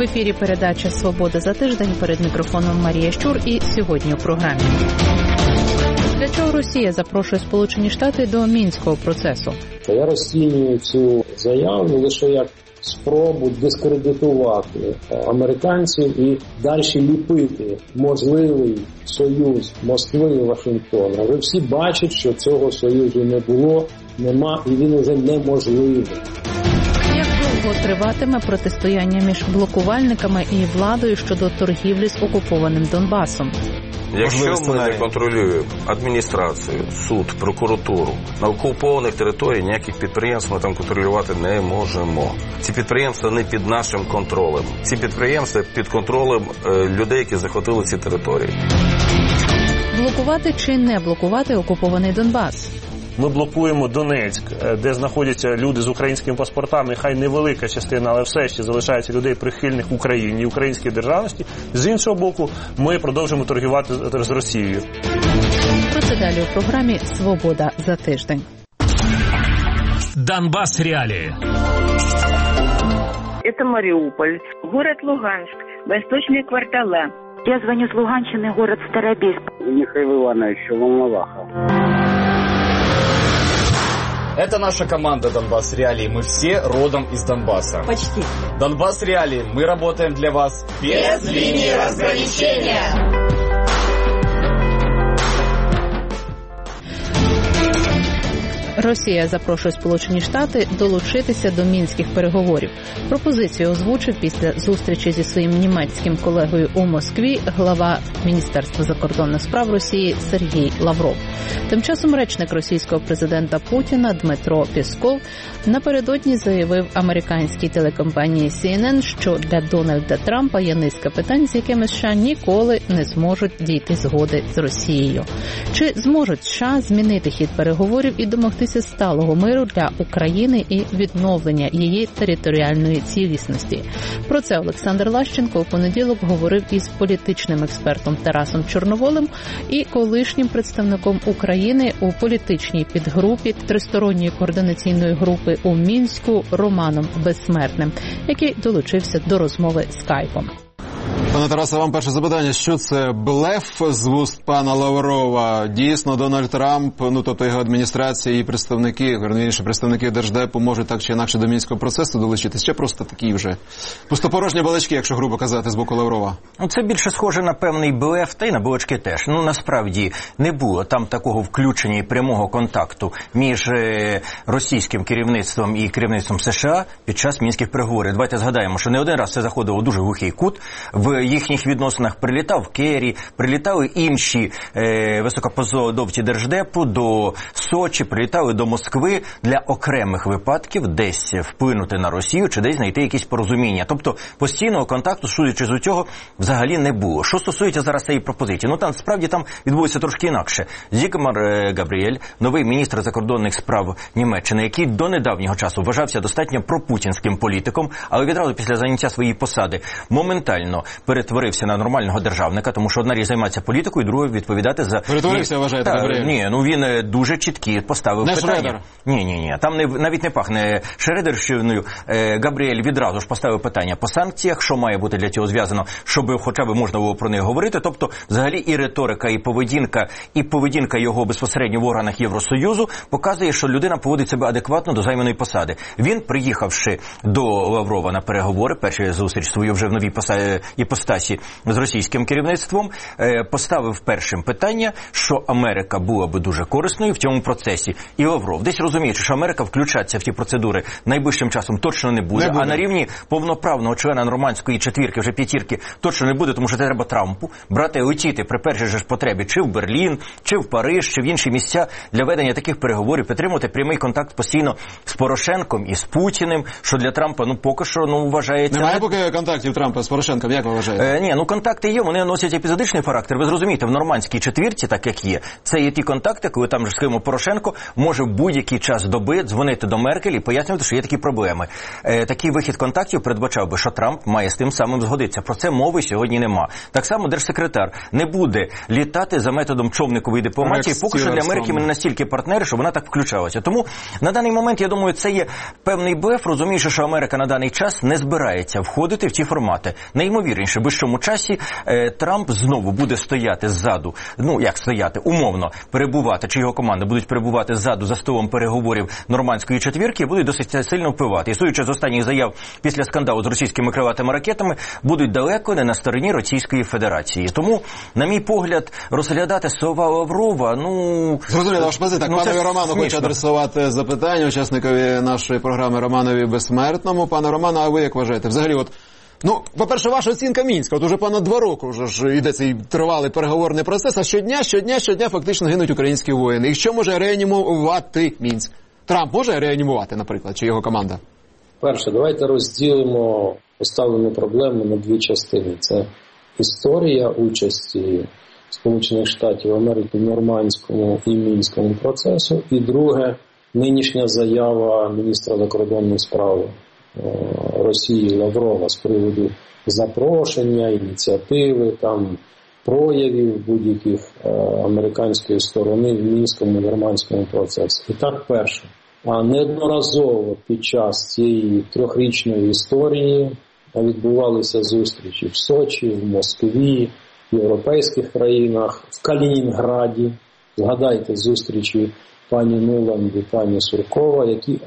ефірі передача «Свобода за тиждень». Перед мікрофоном Марія Щур. І сьогодні у програмі. Для чого Росія запрошує Сполучені Штати до Мінського процесу? Я розцінюю цю заяву лише як спробу дискредитувати американців і далі ліпити можливий союз Москви і Вашингтона. Ви всі бачать, що цього союзу не було, нема і він уже неможливий. Як довго триватиме протистояння між блокувальниками і владою щодо торгівлі з окупованим Донбасом? Якщо ми не контролюємо адміністрацію, суд, прокуратуру, на окупованих територіях ніяких підприємств ми там контролювати не можемо. Ці підприємства не під нашим контролем. Ці підприємства під контролем людей, які захопили ці території. Блокувати чи не блокувати окупований Донбас? Ми блокуємо Донецьк, де знаходяться люди з українськими паспортами, хай невелика частина, але все ще залишається людей прихильних Україні і українській державності. З іншого боку, ми продовжуємо торгувати з Росією. Про це далі у програмі «Свобода за тиждень». Донбасс реалии. Это Мариуполь, город Луганск, восточные квартала. Я звоню с Луганщины, город Старобельск. Михаил Иванович, Волноваха. Это наша команда «Донбасс Реалии». Мы все родом из Донбасса. Почти. «Донбасс Реалии». Мы работаем для вас без линии разграничения. Росія запрошує Сполучені Штати долучитися до мінських переговорів. Пропозицію озвучив після зустрічі зі своїм німецьким колегою у Москві глава Міністерства закордонних справ Росії Сергій Лавров. Тим часом речник російського президента Путіна Дмитро Пєсков напередодні заявив американській телекомпанії CNN, що для Дональда Трампа є низка питань, з якими США ніколи не зможуть дійти згоди з Росією. Чи зможуть США змінити хід переговорів і домогтися сталого миру для України і відновлення її територіальної цілісності? Про це Олександр Лащенко у понеділок говорив із політичним експертом Тарасом Чорноволим і колишнім представником України у політичній підгрупі тристоронньої координаційної групи у Мінську Романом Безсмертним, який долучився до розмови скайпом. Пане Тарасе, вам перше запитання. Що це блеф з вуст пана Лаврова? Дійсно, Дональд Трамп, тобто його адміністрація і представники Держдепу можуть так чи інакше до Мінського процесу долучитись? Чи просто такі вже пустопорожні балачки, якщо грубо казати, з боку Лаврова? Це більше схоже на певний блеф, та й на балачки теж. Насправді, не було там такого включення і прямого контакту між російським керівництвом і керівництвом США під час мінських переговорів. Давайте згадаємо, що не один раз це заходило у дуже глухий кут. В їхніх відносинах прилітав Керрі, прилітали інші високопосадовці Держдепу до Сочі, прилітали до Москви для окремих випадків десь вплинути на Росію чи десь знайти якісь порозуміння. Тобто постійного контакту, судячи з цього, взагалі не було. Що стосується зараз цієї пропозиції? Насправді там відбулося трошки інакше. Зігмар Габріель, новий міністр закордонних справ Німеччини, який до недавнього часу вважався достатньо пропутінським політиком, але відразу після заняття своєї посади моментально перетворився на нормального державника, тому що одна річ займатися політикою, друга відповідати за... Перетворився, вважаєте, Габріель? Ні, він дуже чіткі поставив питання. Шредер? Ні. Там навіть не пахне Шредерщиною. Габріель відразу ж поставив питання по санкціях, що має бути для цього зв'язано, щоб хоча б можна було про них говорити. Тобто, взагалі, і риторика, і поведінка його безпосередньо в органах Євросоюзу показує, що людина поводить себе адекватно до займаної посади. Він, приїхавши до Лаврова на переговори, першу зустріч свою вже в новій іпостасі з російським керівництвом, поставив першим питання, що Америка була би дуже корисною в цьому процесі. І Лавров, десь розуміючи, що Америка включатися в ті процедури найближчим часом точно не буде, а на рівні повноправного члена нормандської четвірки, вже п'ятірки, точно не буде, тому що це треба Трампу брати і летіти при першій же потребі чи в Берлін, чи в Париж, чи в інші місця для ведення таких переговорів, підтримувати прямий контакт постійно з Порошенком і з Путіним, що для Трампа, поки що, вважається... Немає поки контактів Трампа з Порошенком, як ви вважаєте? Ні, ну контакти є, вони носять епізодичний характер. Ви зрозумієте, в нормандській четвірці, так як є, це є ті контакти, коли там, скажімо, Порошенко може в будь-який час доби дзвонити до Меркель і пояснювати, що є такі проблеми. Такий вихід контактів передбачав би, що Трамп має з тим самим згодитися. Про це мови сьогодні нема. Так само держсекретар не буде літати за методом човникової дипломатії, поки що для Америки ми не настільки партнери, щоб вона так включалася. Тому на даний момент, я думаю, це є певний блеф, розуміючи, що Америка на даний час не збирається входити в ті формати. Найімовірніше, в ближчому часі Трамп знову буде стояти ззаду, ну як стояти, умовно перебувати, чи його команда будуть перебувати ззаду за столом переговорів нормандської четвірки і будуть досить сильно впливати. І судячи з останніх заяв після скандалу з російськими крилатими ракетами, будуть далеко не на стороні Російської Федерації. Тому, на мій погляд, розглядати слова Лаврова, Зрозуміло, ваш позиція. Так, панові Роману хочу адресувати запитання учасникові нашої програми Романові Безсмертному. Пане Роману, а ви як вважаєте? Взагалі, по-перше, ваша оцінка Мінська. От уже понад 2 роки вже ж йде цей тривалий переговорний процес, а щодня фактично гинуть українські воїни. І що може реанімувати Мінськ? Трамп може реанімувати, наприклад, чи його команда? Перше, давайте розділимо поставлену проблему на 2 частини. Це історія участі Сполучених Штатів Америки в нормандському і мінському процесу. І друге, нинішня заява міністра закордонних справ Росії Лаврова з приводу запрошення, ініціативи, проявів будь-яких американської сторони в мінському і нормандському процесі. І так, перше. Неодноразово під час цієї 3-річної історії відбувалися зустрічі в Сочі, в Москві, в європейських країнах, в Калінінграді. Згадайте зустрічі пані Нуланд і пані Суркова, які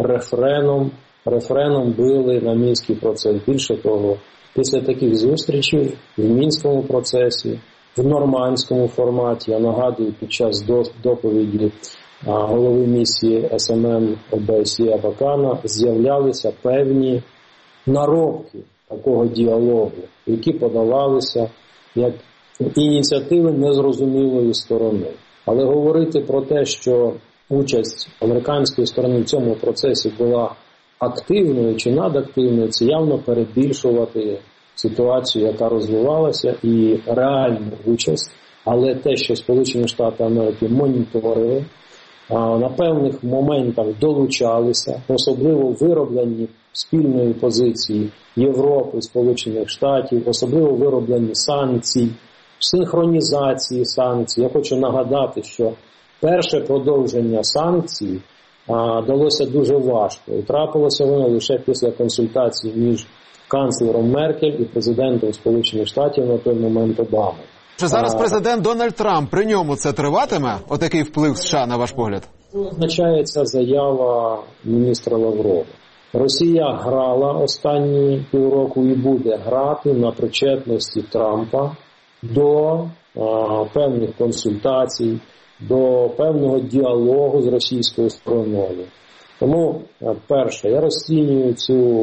рефреном били на мінський процес. Більше того, після таких зустрічей в мінському процесі, в нормандському форматі, я нагадую, під час доповіді голови місії СММ ОБСЄ Абакана з'являлися певні наробки такого діалогу, які подавалися як ініціативи незрозумілої сторони. Але говорити про те, що участь американської сторони в цьому процесі була активною чи надактивною, це явно перебільшувати ситуацію, яка розвивалася, і реальну участь. Але те, що Сполучені Штати Америки моніторили, на певних моментах долучалися, особливо вироблені спільної позиції Європи, Сполучених Штатів, особливо вироблені санкцій, синхронізації санкцій. Я хочу нагадати, що перше продовження санкцій далося дуже важко. І трапилося воно лише після консультацій між канцлером Меркель і президентом Сполучених Штатів на той момент Обами. Чи зараз президент Дональд Трамп, при ньому це триватиме? Отакий вплив США, на ваш погляд? Що означає ця заява міністра Лаврова? Росія грала останні півроку і буде грати на причетності Трампа до певних консультацій, до певного діалогу з російською стороною. Тому, перше, я розцінюю цю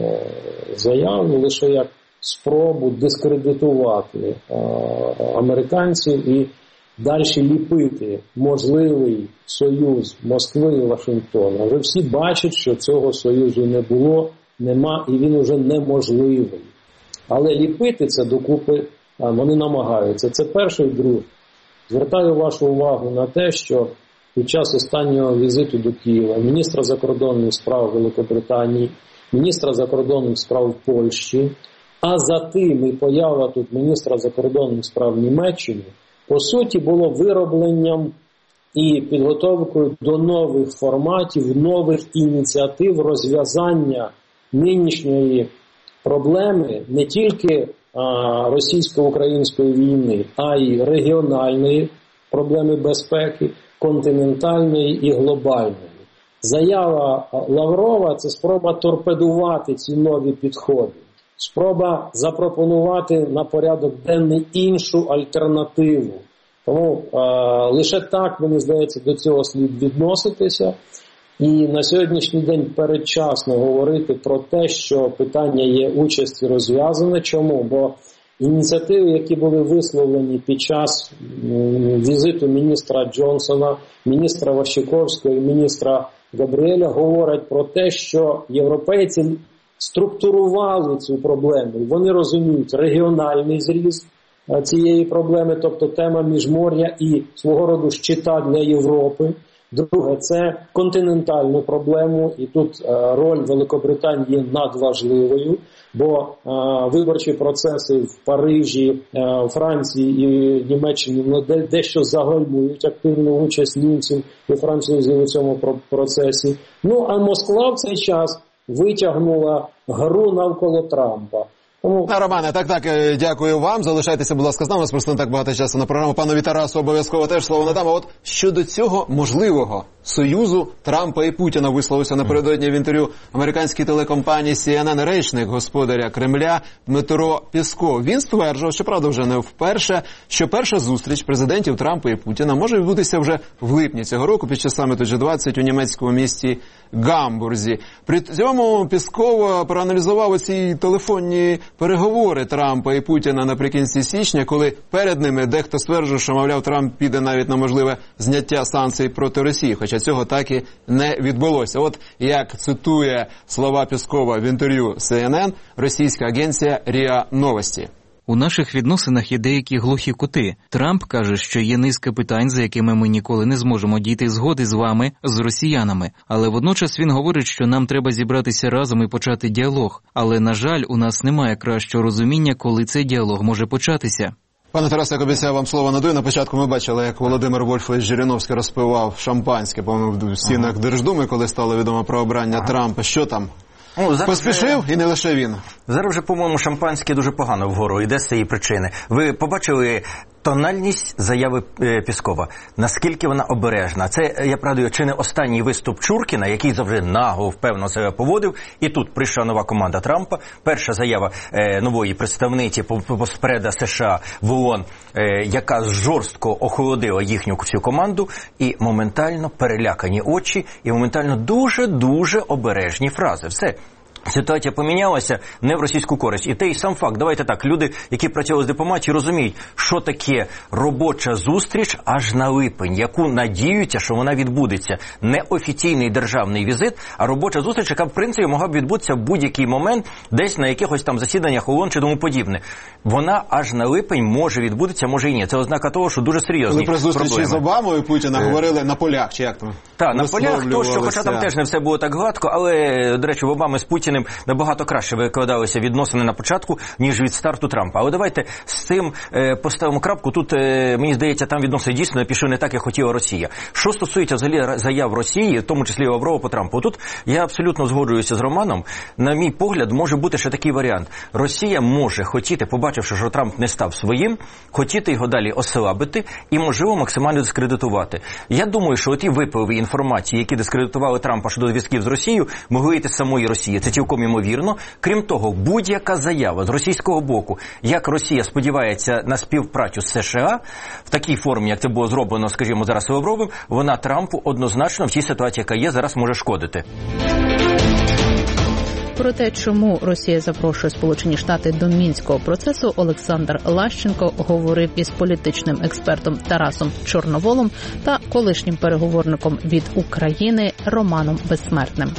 заяву лише як спробу дискредитувати американців і далі ліпити можливий союз Москви і Вашингтона. Вже всі бачать, що цього союзу не було, нема і він уже неможливий. Але ліпити це докупи вони намагаються. Це перше і друге. Звертаю вашу увагу на те, що під час останнього візиту до Києва міністра закордонних справ Великобританії, міністра закордонних справ Польщі, а за тим і поява тут міністра закордонних справ Німеччини, по суті, було виробленням і підготовкою до нових форматів, нових ініціатив розв'язання нинішньої проблеми не тільки російсько-української війни, а й регіональної проблеми безпеки, континентальної і глобальної. Заява Лаврова – це спроба торпедувати ці нові підходи. Спроба запропонувати на порядок денний іншу альтернативу. Тому лише так, мені здається, до цього слід відноситися. І на сьогоднішній день передчасно говорити про те, що питання є участі розв'язане. Чому? Бо ініціативи, які були висловлені під час візиту міністра Джонсона, міністра Ващиковського і міністра Габріеля, говорять про те, що європейці структурували цю проблему. Вони розуміють регіональний зріз цієї проблеми, тобто тема міжмор'я і свого роду щита для Європи. Друге, це континентальну проблему, і тут роль Великобританії є надважливою, бо виборчі процеси в Парижі, Франції і Німеччині дещо загальмують активну участь німців і французів у цьому процесі. Ну, а Москва в цей час витягнула гру навколо Трампа. Романе, так, дякую вам. Залишайтеся, будь ласка, з нами. У нас просто не так багато часу на програму. Панові Тарасу обов'язково теж слово надам. А от щодо цього можливого союзу Трампа і Путіна висловився напередодні в інтерв'ю американській телекомпанії CNN речник господаря Кремля Дмитро Пєсков. Він стверджував, що, правда, вже не вперше, що перша зустріч президентів Трампа і Путіна може відбутися вже в липні цього року під час саміту G20 у німецькому місті Гамбурзі. При цьому Пєсков проаналізував оці телефонні переговори Трампа і Путіна наприкінці січня, коли перед ними дехто стверджував, що, мовляв, Трамп піде навіть на можливе зняття санкцій проти Росії, хоча цього так і не відбулося. От як цитує слова Пєскова в інтерв'ю CNN російська агенція РІА Новості. У наших відносинах є деякі глухі кути. Трамп каже, що є низка питань, за якими ми ніколи не зможемо дійти згоди з вами, з росіянами. Але водночас він говорить, що нам треба зібратися разом і почати діалог. Але, на жаль, у нас немає кращого розуміння, коли цей діалог може початися. Пане Тарасе, як обіцяв, вам слово надаю. На початку ми бачили, як Володимир Вольфович Жириновський розпивав шампанське, по-моєму, в стінах Держдуми, коли стало відомо про обрання Трампа. Що там? Поспішив, і не лише він. Зараз вже, по-моєму, шампанське дуже погано вгору йде з цієї причини. Ви побачили тональність заяви Пєскова? Наскільки вона обережна? Це, я пригадую, чи не останній виступ Чуркіна, який завжди нагло, впевнено себе поводив, і тут прийшла нова команда Трампа. Перша заява нової представниці постпреда США в ООН, яка жорстко охолодила їхню всю команду, і моментально перелякані очі, і моментально дуже-дуже обережні фрази. Все. Ситуація помінялася не в російську користь. І той сам факт, давайте так, люди, які працювали з дипломатією, розуміють, що таке робоча зустріч аж на липень, яку надіються, що вона відбудеться. Не офіційний державний візит, а робоча зустріч, яка, в принципі, могла б відбутися в будь-який момент, десь на якихось там засіданнях ООН чи тому подібне. Вона аж на липень може відбудеться, може і ні. Це ознака того, що дуже серйозні проблеми. Коли при зустрічі з Обамою Путіна говорили на полях, чи як там? Так, на полях, то, що, хоча там теж не все було так гладко, але, до речі, в Обами з Путіним набагато краще викладалися відносини на початку, ніж від старту Трампа. Але давайте з цим поставимо крапку. Тут, мені здається, там відносини дійсно пішли не так, як хотіла Росія. Що стосується взагалі заяв Росії, в тому числі Лаврова по Трампу, тут я абсолютно згоджуюся з Романом. На мій погляд, може бути ще такий варіант. Росія може хотіти, побачивши, що Трамп не став своїм, хотіти його далі ослабити і, можливо, максимально дискредитувати. Я думаю, що оті випливи інформації, які дискредитували Трампа щодо зв'язків з Росією, могли йти з самої Росії. Це цілком ймовірно. Крім того, будь-яка заява з російського боку, як Росія сподівається на співпрацю з США, в такій формі, як це було зроблено, скажімо, зараз Лавровим, вона Трампу однозначно в тій ситуації, яка є, зараз може шкодити. Про те, чому Росія запрошує Сполучені Штати до Мінського процесу, Олександр Лащенко говорив із політичним експертом Тарасом Чорноволом та колишнім переговорником від України Романом Безсмертним.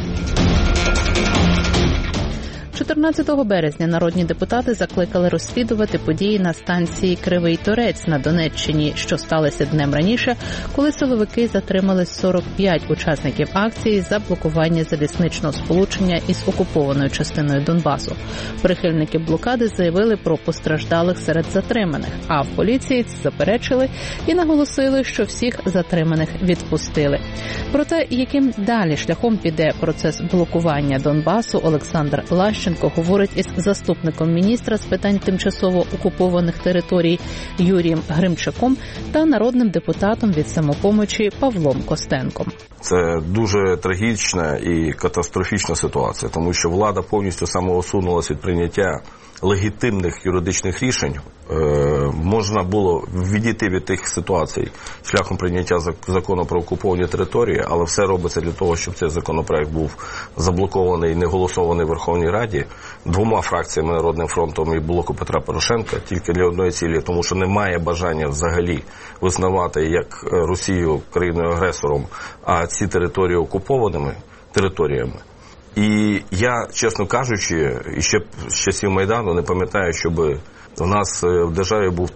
14 березня народні депутати закликали розслідувати події на станції Кривий Торець на Донеччині, що сталося днем раніше, коли силовики затримали 45 учасників акції за блокування залізничного сполучення із окупованою частиною Донбасу. Прихильники блокади заявили про постраждалих серед затриманих, а в поліції це заперечили і наголосили, що всіх затриманих відпустили. Про те, яким далі шляхом піде процес блокування Донбасу, Олександр Лащенко говорить із заступником міністра з питань тимчасово окупованих територій Юрієм Гримчаком та народним депутатом від «Самопомочі» Павлом Костенком. Це дуже трагічна і катастрофічна ситуація, тому що влада повністю самоусунулася від прийняття легітимних юридичних рішень. Можна було відійти від тих ситуацій шляхом прийняття закону про окуповані території, але все робиться для того, щоб цей законопроект був заблокований і не голосований в Верховній Раді двома фракціями, Народним фронтом і Блоку Петра Порошенка, тільки для одної цілі, тому що немає бажання взагалі визнавати як Росію країною-агресором, а ці території окупованими територіями. І я, чесно кажучи, ще з часів Майдану не пам'ятаю, щоб у нас в державі був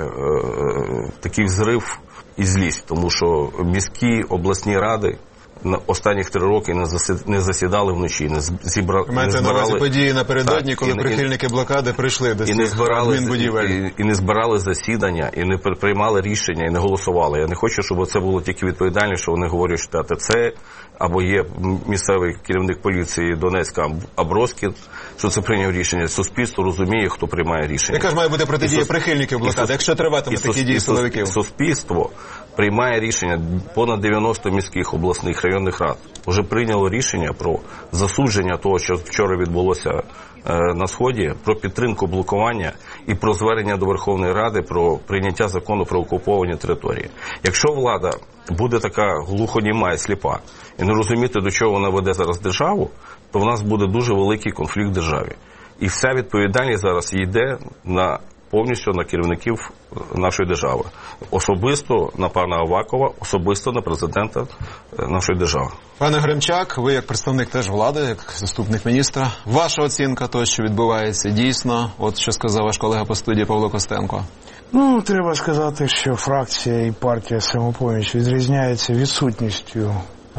такий взрив і злість, тому що міські обласні ради на останніх 3 роки не засідали вночі, не збирали... Маєте на увазі події напередодні, коли прихильники блокади прийшли до цих адмінбудівель. І не збирали засідання, і не приймали рішення, і не голосували. Я не хочу, щоб це було тільки відповідальність, що вони говорять, що ТЦ, або є місцевий керівник поліції Донецька Аброськін, що це прийняв рішення. Суспільство розуміє, хто приймає рішення. Яка ж має бути протидія прихильників блокади, якщо триватимуть такі дії силовиків? Суспільство приймає рішення, понад 90 міських, обласних, районних рад вже прийняло рішення про засудження того, що вчора відбулося на Сході, про підтримку блокування і про звернення до Верховної Ради про прийняття закону про окуповані території. Якщо влада буде така глухоніма і сліпа і не розуміти, до чого вона веде зараз державу, то в нас буде дуже великий конфлікт в державі. І вся відповідальність зараз йде повністю на керівників нашої держави. Особисто на пана Авакова, особисто на президента нашої держави. Пане Гремчак, ви як представник теж влади, як заступник міністра, ваша оцінка того, що відбувається дійсно, от що сказав ваш колега по студії Павло Костенко. Треба сказати, що фракція і партія «Самопоміч» відрізняється відсутністю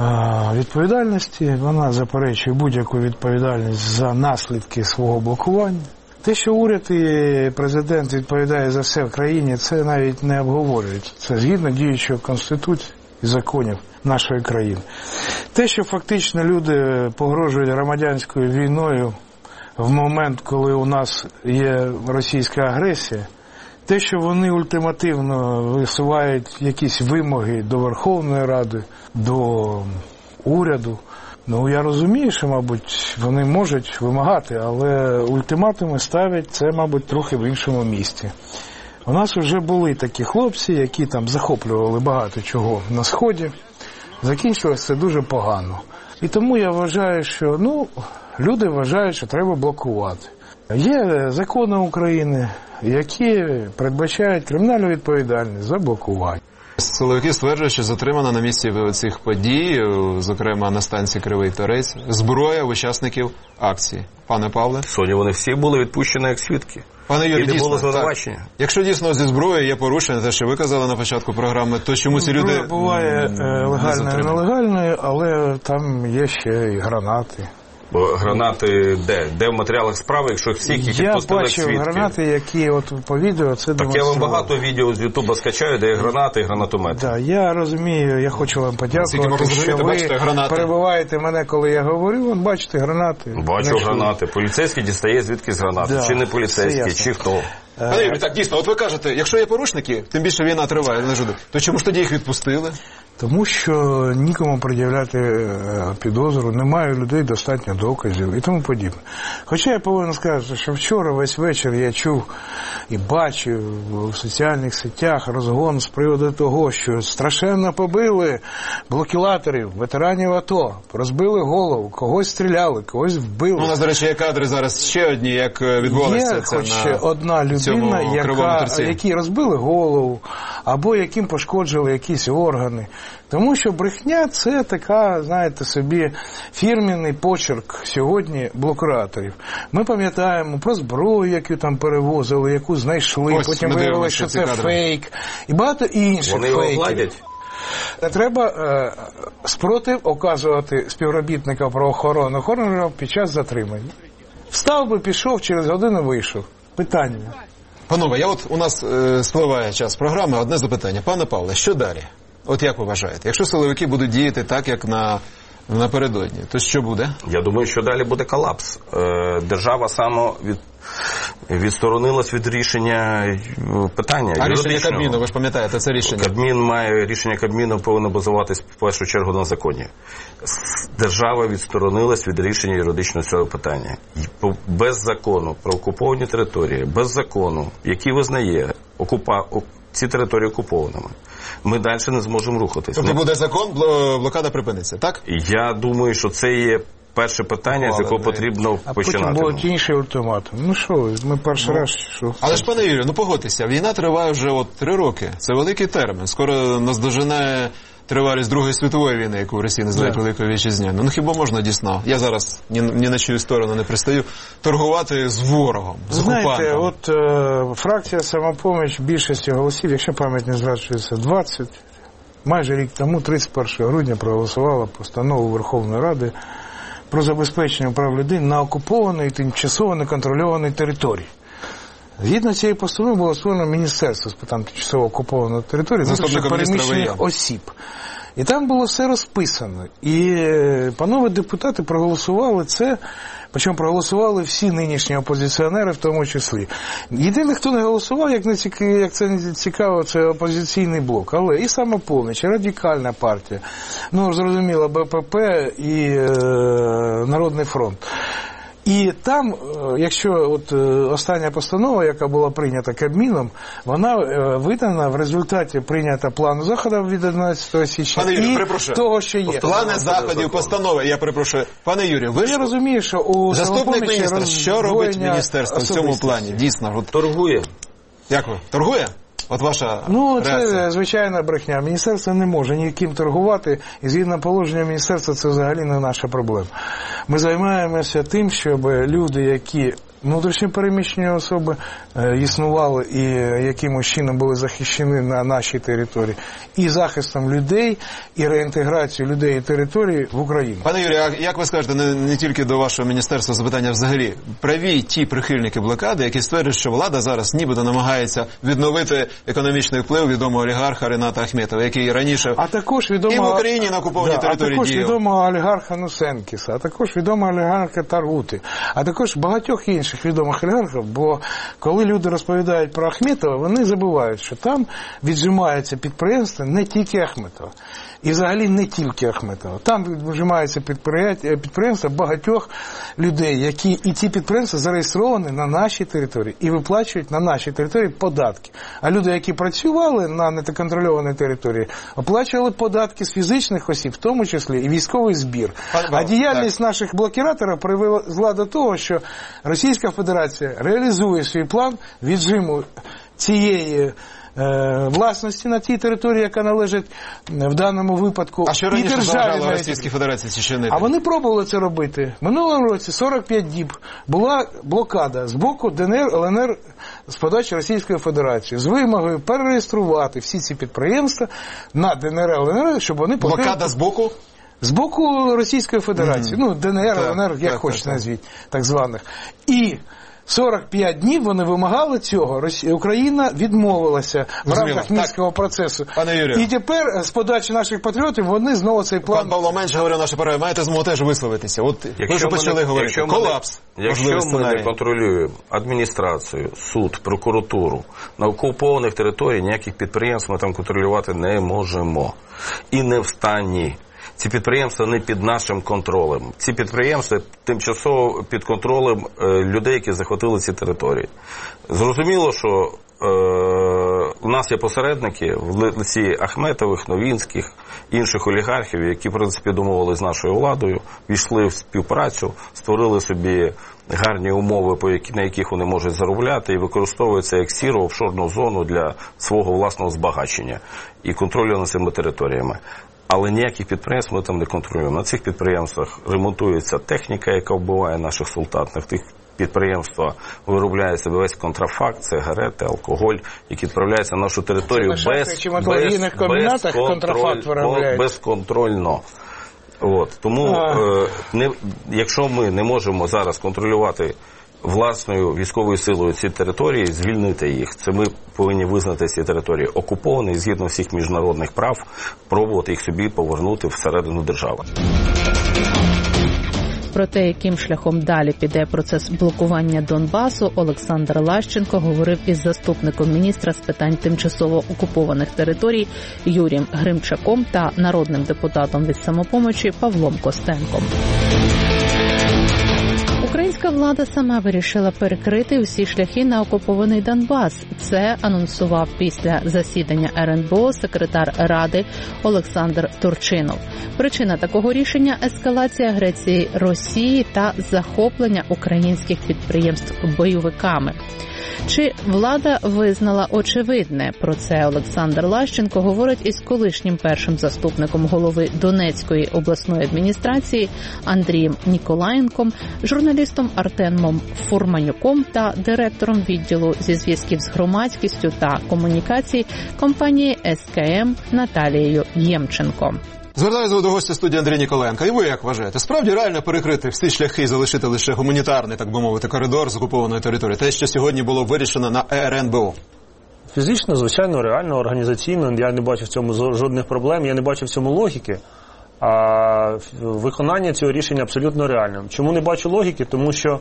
відповідальності. Вона заперечує будь-яку відповідальність за наслідки свого блокування. Те, що уряд і президент відповідає за все в країні, це навіть не обговорюють. Це згідно діючої Конституції і законів нашої країни. Те, що фактично люди погрожують громадянською війною в момент, коли у нас є російська агресія, те, що вони ультимативно висувають якісь вимоги до Верховної Ради, до уряду, я розумію, що, мабуть, вони можуть вимагати, але ультиматуми ставлять це, мабуть, трохи в іншому місці. У нас вже були такі хлопці, які там захоплювали багато чого на Сході. Закінчилось це дуже погано. І тому я вважаю, що, люди вважають, що треба блокувати. Є закони України, які передбачають кримінальну відповідальність за блокування. Силовики стверджують, що затримана на місці цих подій, зокрема на станції Кривий Торець, зброя учасників акції. Пане Павле? Сьогодні вони всі були відпущені як свідки. Пане Юрій, дійсно, якщо дійсно зі зброєю є порушення, те, що ви казали на початку програми, то чому ці люди буває легальною і нелегальною, але там є ще і гранати. Бо гранати де в матеріалах справи, якщо всіх їх відпустили як свідки? Я бачив гранати, які по відео це демонстрували. Так я вам багато відео з Ютуба скачаю, де є гранати і гранатомети. Так, я розумію, я хочу вам подякувати, що ви перебиваєте мене, коли я говорю, бачите гранати. Бачу гранати. Поліцейський дістає звідкись гранати. Чи не поліцейський, чи хто. Пане Юрій, так дійсно, от ви кажете, якщо є порушники, тим більше війна триває, то чому ж тоді їх відпустили? Тому що нікому пред'являти підозру, немає у людей достатньо доказів і тому подібне. Хоча я повинен сказати, що вчора весь вечір я чув і бачив в соціальних сетях розгон з приводу того, що страшенно побили блокіляторів, ветеранів АТО, розбили голову, когось стріляли, когось вбили. У нас, до речі, є кадри зараз ще одні, як відбувалося є це хоч одна людина, якій розбили голову, або яким пошкоджили якісь органи. Тому що брехня – це така, знаєте собі, фірменний почерк сьогодні блокаторів. Ми пам'ятаємо про зброю, яку там перевозили, яку знайшли, потім виявилося, що це фейк. І багато інших фейків. Вони його гладять? Не треба спротив оказувати співробітника правоохоронного під час затримання. Встав би, пішов, через годину вийшов. Питання. Панове, у нас спливає час програми, одне запитання. Пане Павле, що далі? От як ви вважаєте? Якщо силовики будуть діяти так, як напередодні, то що буде? Я думаю, що далі буде колапс. Держава відсторонилась від рішення питання. А рішення Кабміну, ви ж пам'ятаєте, це рішення? Рішення Кабміну повинно базуватись в першу чергу на законі. Держава відсторонилась від рішення юридичного цього питання. Без закону про окуповані території, без закону, який визнає ці території окупованими, ми далі не зможемо рухатися. Тобто буде закон, блокада припиниться, так? Я думаю, що це є перше питання, з якого потрібно починати. А потім будуть інші ультиматум. Ми перший раз... Але ж, пане Юрію, погодьтеся, війна триває вже 3 роки. Це великий термін. Скоро наздожене тривалість Другої світової війни, яку в Росії називають Великою Вітчизняною. Ну хіба можна дійсно, я зараз ні на чию сторону не пристаю, торгувати з ворогом, з окупантом? Знаєте, от фракція «Самопоміч» більшості голосів, якщо пам'ять не зраджується, 20, майже рік тому, 31 грудня, проголосувала постанову Верховної Ради про забезпечення прав людини на окупованій, тимчасово неконтрольованій території. Згідно цієї постанови було створено Міністерство з питань тимчасово окупованої території, внутрішньо переміщених осіб. І там було все розписано. І панове депутати проголосували це, причому проголосували всі нинішні опозиціонери в тому числі. Єдине, хто не голосував, як це не цікаво, це опозиційний блок. Але і «Самопоміч», і Радикальна партія, ну, зрозуміло, БПП і Народний фронт. І там, якщо от остання постанова, яка була прийнята Кабміном, вона видана в результаті прийнята плану заходів від 11 січня і того, що є. Плани заходів, постанови, я перепрошую. Пане Юрію, ви я розумію, що у заступник міністра, що робить міністерство в цьому плані? Дійсно. От... Торгує. Дякую. Торгує? От ваша реакція. Це звичайна брехня. Міністерство не може ніким торгувати, і згідно положення міністерства це взагалі не наша проблема. Ми займаємося тим, щоб люди, які внутрішньо переміщені особи існували і якимось чином були захищені на нашій території, і захистом людей, і реінтеграцією людей і території в Україну. Пане Юрію, а як ви скажете, не тільки до вашого міністерства запитання взагалі, праві ті прихильники блокади, які стверджують, що влада зараз нібито намагається відновити економічний вплив відомого олігарха Рената Ахметова, який раніше і в Україні на окупованій території діяв. А також відомого олігарха Нусенкіса, а також відомого олігарха Таргути, а також багатьох інших відомих олігархів, бо коли люди розповідають про Ахметова, вони забувають, що там віджимаються підприємства не тільки Ахметова. І взагалі не тільки Ахметова. Там віджимаються підприємства багатьох людей, які і ці підприємства зареєстровані на нашій території і виплачують на нашій території податки. А люди, які працювали на неконтрольованій території, оплачували податки з фізичних осіб, в тому числі і військовий збір. А діяльність наших блокіраторів привела до того, що Російська Федерація реалізує свій план віджиму цієї власності на тій території, яка належить в даному випадку і державі. А що раніше заважало Російській Федерації це чинити? А вони пробували це робити. В минулому році 45 діб була блокада з боку ДНР, ЛНР з подачі Російської Федерації з вимогою перереєструвати всі ці підприємства на ДНР, ЛНР, щоб вони платили... Блокада з боку? З боку Російської Федерації. Ну, ДНР, ЛНР, як хочете назвіть, так званих. І 45 днів вони вимагали цього. Україна відмовилася в рамках Мінського процесу. І тепер з подачі наших патріотів вони знову цей план... Пан Павло менше говорив наші перерви. Маєте змогу теж висловитися. От ви вже почали говорити. Колапс. Якщо ми не контролюємо адміністрацію, суд, прокуратуру, на окупованих територіях ніяких підприємств ми там контролювати не можемо. І не в стані. Ці підприємства не під нашим контролем. Ці підприємства тимчасово під контролем людей, які захопили ці території. Зрозуміло, що у нас є посередники в лиці Ахметових, Новінських, інших олігархів, які, в принципі, домовились з нашою владою, війшли в співпрацю, створили собі гарні умови, на яких вони можуть заробляти, і використовують це як сіру офшорну зону для свого власного збагачення і контролю над цими територіями. Але ніяких підприємств ми там не контролюємо. На цих підприємствах ремонтується техніка, яка вбиває наших солдат. На тих підприємствах виробляється весь контрафакт, сигарети, алкоголь, які відправляються на нашу територію безконтрольно. Тому, якщо ми не можемо зараз контролювати власною військовою силою ці території, звільнити їх. Це ми повинні визнати ці території окуповані і згідно всіх міжнародних прав пробувати їх собі повернути всередину держави. Про те, яким шляхом далі піде процес блокування Донбасу, Олександр Лащенко говорив із заступником міністра з питань тимчасово окупованих територій Юрієм Гримчаком та народним депутатом від «Самопомочі» Павлом Костенком. Українська влада сама вирішила перекрити усі шляхи на окупований Донбас. Це анонсував після засідання РНБО секретар Ради Олександр Турчинов. Причина такого рішення – ескалація агресії Росії та захоплення українських підприємств бойовиками. Чи влада визнала очевидне? Про це Олександр Лащенко говорить із колишнім першим заступником голови Донецької обласної адміністрації Андрієм Ніколаєнком, журналістом Артемом Фурманюком та директором відділу зі зв'язків з громадськістю та комунікацій компанії СКМ Наталією Ємченко. Звертаюся до гостя студії Андрія Ніколаєнка. І ви як вважаєте, справді реально перекрити всі шляхи і залишити лише гуманітарний, так би мовити, коридор з окупованої території? Те, що сьогодні було вирішено на РНБО? Фізично, звичайно, реально, організаційно. Я не бачу в цьому жодних проблем, я не бачу в цьому логіки. А виконання цього рішення абсолютно реальним. Чому не бачу логіки? Тому що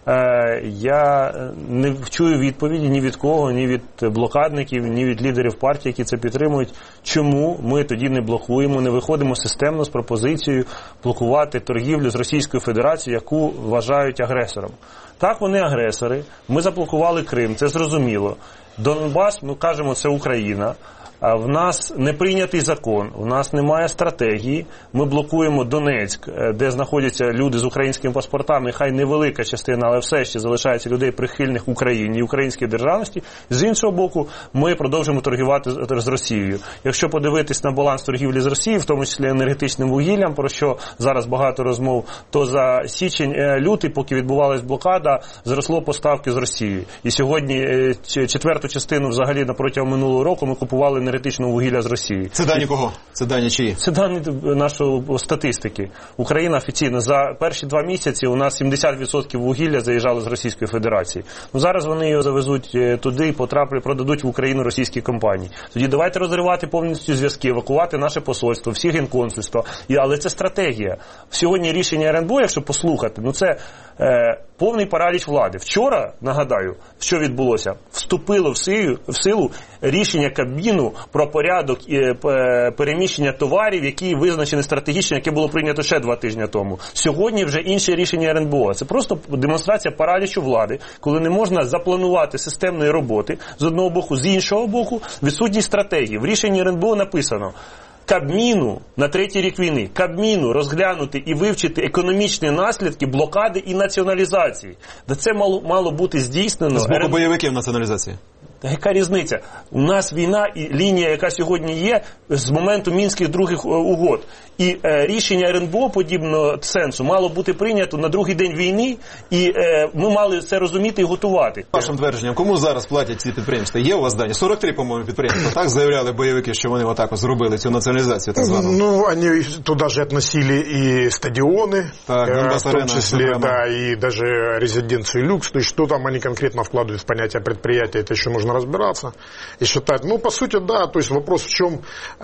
я не чую відповіді ні від кого, ні від блокадників, ні від лідерів партії, які це підтримують. Чому ми тоді не блокуємо, не виходимо системно з пропозицією блокувати торгівлю з Російською Федерацією, яку вважають агресором? Так, вони агресори. Ми заблокували Крим, це зрозуміло. Донбас, ми кажемо, це Україна. В нас не прийнятий закон, в нас немає стратегії. Ми блокуємо Донецьк, де знаходяться люди з українськими паспортами, хай невелика частина, але все ще залишається людей прихильних Україні і українській державності. З іншого боку, ми продовжуємо торгувати з Росією. Якщо подивитись на баланс торгівлі з Росією, в тому числі енергетичним вугіллям, про що зараз багато розмов, то за січень-лютий, поки відбувалась блокада, зросло поставки з Росії. І сьогодні четверту частину взагалі протягом минулого року ми купували енергетичного вугілля з Росії. Це дані кого? Це дані чиї? Це дані нашої статистики. Україна офіційно за перші 2 місяці у нас 70% вугілля заїжджало з Російської Федерації. Ну зараз вони його завезуть туди і продадуть в Україну російські компанії. Тоді давайте розривати повністю зв'язки, евакувати наше посольство, всі генконсульства. Але це стратегія. Сьогодні рішення РНБО, якщо послухати, це повний параліч влади. Вчора, нагадаю, що відбулося? Вступило в силу рішення Кабміну про порядок переміщення товарів, які визначені стратегічно, яке було прийнято ще 2 тижні тому. Сьогодні вже інше рішення РНБО. Це просто демонстрація паралічу влади, коли не можна запланувати системної роботи з одного боку, з іншого боку відсутність стратегії. В рішенні РНБО написано: Кабміну на 3-й рік війни, Кабміну розглянути і вивчити економічні наслідки блокади і націоналізації. Де це мало бути здійснено. З боку бойовиків націоналізації. Та яка різниця? У нас війна і лінія, яка сьогодні є, з моменту Мінських других угод. І рішення РНБО подібного сенсу мало бути прийнято на 2-й день війни, і ми мали це розуміти і готувати. Вашим твердженням, кому зараз платять ці підприємства? Є у вас дані? 43, по-моєму, підприємства. Так заявляли бойовики, що вони отак зробили цю націоналізацію, так звану? Ну, вони туди ж относили і стадіони, в тому числі, да, і навіть резиденцію люкс. То есть, что там они конкретно вкладывают в понятие предприятия, это еще нужно разбираться и считать. Ну, по сути, да, то есть вопрос в чем.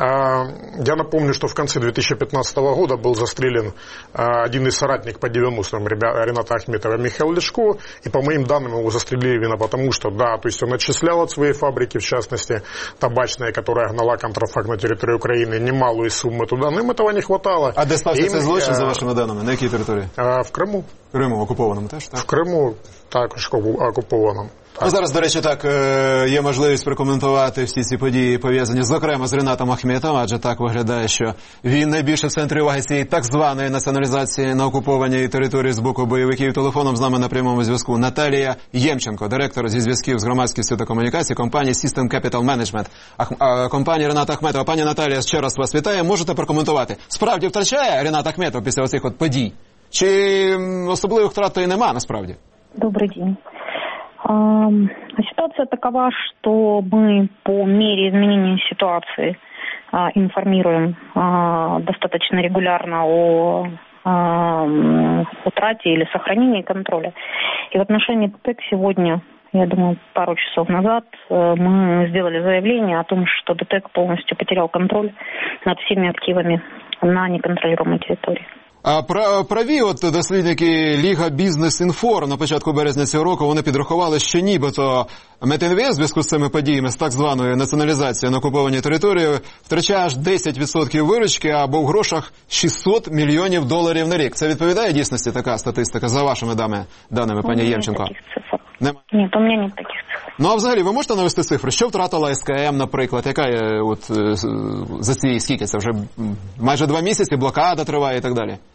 Я напомню, что в конце 2015 года был застрелен один из соратников по 90-м Рената Ахметова, Михаил Лешко, и по моим данным его застрелили именно потому, что, да, то есть он отчислял от своей фабрики, в частности, табачная, которая гнала контрафакт на территорию Украины, немалую сумму туда, но им этого не хватало. А де стався цей злочин, за вашими даними? На якій території? В Криму. В Криму, окупованому теж, так? В Криму, також окупованому. Ну, зараз, до речі, так, є можливість прокоментувати всі ці події, пов'язані, зокрема, з Ренатом Ахметовим, адже так виглядає, що він найбільше в центрі уваги цієї так званої націоналізації на окупованій території з боку бойовиків. Телефоном з нами на прямому зв'язку Наталія Ємченко, директор зі зв'язків з громадськістю та комунікації компанії System Capital Management, компанії Рената Ахметова. Пані Наталія, ще раз вас вітаю. Можете прокоментувати? Справді втрачає Ренат Ахметов після оцих от подій? Чи особливих втрат то і нема, насправді? Добрый день. Ситуация такова, что мы по мере изменения ситуации информируем достаточно регулярно о утрате или сохранении контроля. И в отношении ПТЭК сегодня, я думаю, пару часов назад мы сделали заявление о том, что ДТЭК полностью потерял контроль над всеми активами на неконтролируемой территории. А праві от дослідники Ліга Бізнес-Інфор на початку березня цього року, вони підрахували, що нібито Метінвест в зв'язку з цими подіями, з так званою націоналізацією на окупованій території, втрачає аж 10% виручки, або в грошах $600 мільйонів на рік. Це відповідає дійсності така статистика за вашими даними, пані Ємченко? Ні, у мене немає таких цифр. Ну, а взагалі, ви можете навести цифри? Що втратила СКМ, наприклад? Яка є от за ці, скільки це вже майже 2 місяці, блокада триває і так далі?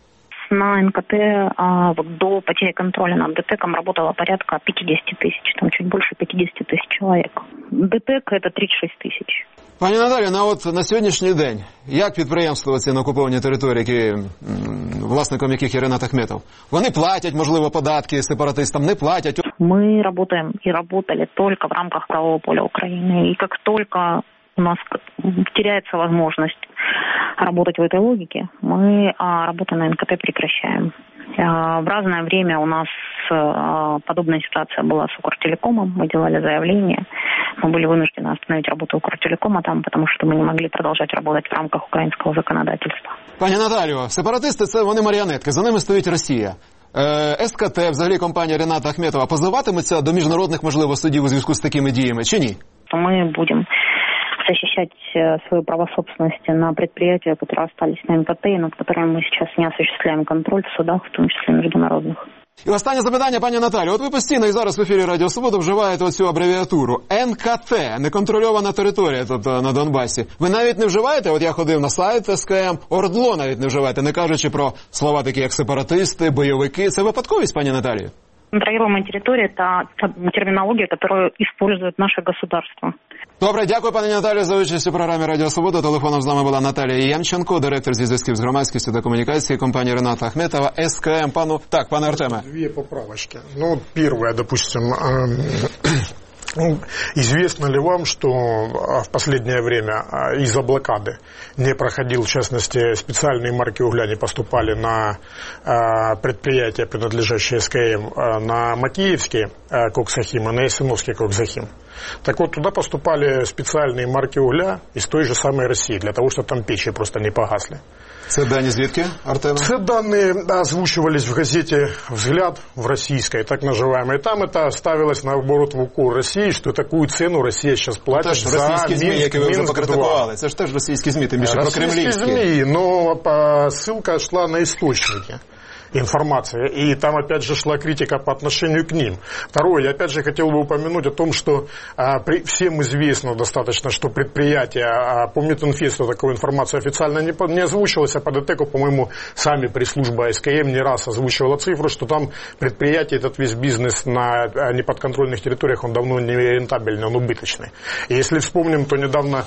на НКТ вот до потери контроля над ДТЭКом работало порядка 50 тысяч, там чуть больше 50 тысяч человек. ДТЭК – это 36 тысяч. Пані Наталію, от на сьогоднішній день, як підприємства ці на окупованій території, власником яких є Ренат Ахметов, вони платять, можливо, податки сепаратистам, не платять? Мы работаем и работали только в рамках правового поля Украины. И как только у нас теряется возможность работать в этой логике, мы работу на НКТ прекращаем. В разное время у нас подобная ситуация была с Укртелекомом. Мы делали заявление. Мы были вынуждены остановить работу Укртелекома там, потому что мы не могли продолжать работать в рамках украинского законодательства. Пані Наталію, сепаратисти – це вони маріонетки, за ними стоїть Росія. СКТ, взагалі компанія Рената Ахметова, позиватиметься до міжнародних, можливо, судів у зв'язку з такими діями, чи ні? Мы будем защищать свою право собственности на предприятия, которые остались на МКТ, и над которыми мы сейчас не осуществляем контроль в судах, в том числе международных. І останнє запитання, пані Наталію. От ви постійно і зараз в ефірі Радіо Свобода вживаєте оцю абревіатуру НКТ, неконтрольована територія, тобто на Донбасі. Ви навіть не вживаєте, от я ходив на сайт СКМ, ОРДЛО навіть не вживаєте, не кажучи про слова такі, як сепаратисти, бойовики. Це випадковість, пані Наталію? Контролируемая территория – это терминология, которую использует наше государство. Добре, дякую, пані Наталію, за участь у програмі Радіо Свобода. Телефоном з нами була Наталія Ямченко, директор зі зв'язків з громадськістю та комунікації компанії Рената Ахметова, СКМ. Пане Артеме. Две поправочки. Ну, первое, допустим, известно ли вам, что в последнее время из-за блокады не проходил, в частности, специальные марки угля не поступали на предприятия, принадлежащие СКМ, на Макеевский коксахим и на Ясиновский коксахим? Так вот, туда поступали специальные марки угля из той же самой России, для того, чтобы там печи просто не погасли. Це дані звідки, Артем? Це дані озвучивались в газете «Взгляд» в российской, так называемой. Там это ставилось наоборот в укор России, что такую цену Россия сейчас платит за російські ЗМІ, які ви вже покритикували. Це ж теж російські ЗМІ, тим більше прокремлівські. Російські ЗМІ, но ссылка шла на источники информации, и там опять же шла критика по отношению к ним. Второе, я опять же хотел бы упомянуть о том, что всем известно достаточно, что предприятия, по Метинфесту такой информации официально не озвучивалась, а по ДТЭКу, по-моему, сами пресс-служба СКМ не раз озвучивала цифру, что там предприятие, этот весь бизнес на неподконтрольных территориях, он давно не рентабельный, он убыточный. И если вспомним, то недавно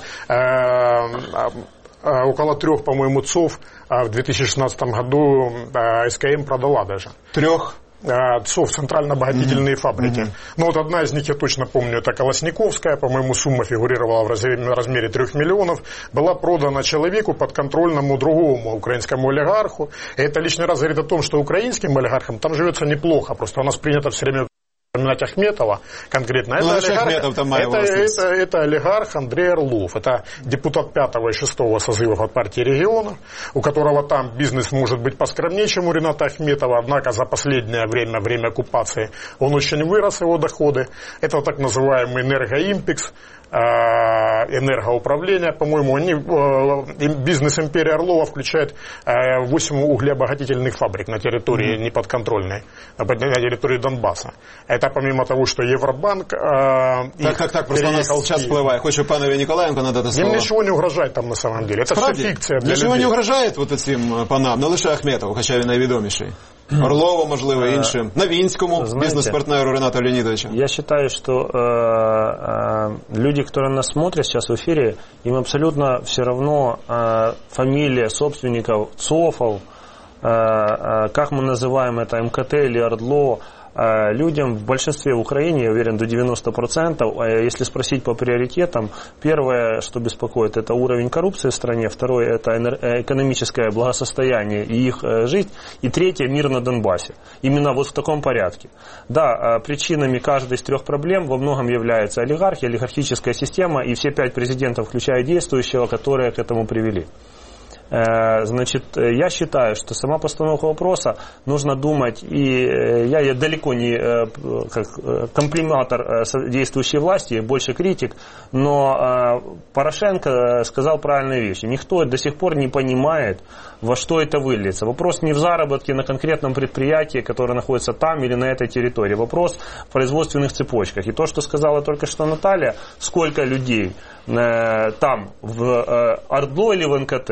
около 3, по-моему, ЦОВ в 2016 году СКМ продала даже. 3? ЦОВ, центрально-обогатительные фабрики. Ну вот одна из них, я точно помню, это Колосниковская, по-моему, сумма фигурировала в размере 3 миллионов, была продана человеку подконтрольному другому украинскому олигарху. И это лишний раз говорит о том, что украинским олигархам там живется неплохо, просто у нас принято все время упоминать Ахметова конкретно. Это олигарх Андрей Орлов. Это депутат 5-го и 6-го созывов от партии регионов, у которого там бизнес может быть поскромнее, чем у Рената Ахметова, однако за последнее время оккупации, он очень вырос, его доходы. Это так называемый энергоимпекс, энергоуправление, по-моему, бизнес империи Орлова включает 8 углеобогатительных фабрик на территории неподконтрольной, на территории Донбасса. Это помимо того, что Евробанк... Так, просто у нас час впливає. Хочу панові Ніколаєнку надати слово. Им ничего не угрожает там на самом деле. Это все фикция для ничего людей. Не угрожает вот цим панам, не лише Ахметову, хоча він найвідоміший. Орлову, можливо, іншим. Новинскому, бизнес-партнеру Рената Леонидовича. Я считаю, что люди, которые нас смотрят сейчас в эфире, им абсолютно все равно фамилия собственников ЦОФов, как мы называем это, МКТ или ОРДЛО. Людям в большинстве в Украине, я уверен, до 90%, если спросить по приоритетам, первое, что беспокоит, это уровень коррупции в стране, второе, это экономическое благосостояние и их жизнь, и третье, мир на Донбассе. Именно вот в таком порядке. Да, причинами каждой из 3 проблем во многом является олигархия, олигархическая система и все 5 президентов, включая действующего, которые к этому привели. Значит, я считаю, что сама постановка вопроса нужно думать, и я далеко не как комплиментатор действующей власти, больше критик, но Порошенко сказал правильные вещи. Никто до сих пор не понимает, во что это выльется. Вопрос не в заработке на конкретном предприятии, которое находится там или на этой территории. Вопрос в производственных цепочках. И то, что сказала только что Наталья, сколько людей там в ОРДЛО или в НКТ, неважно,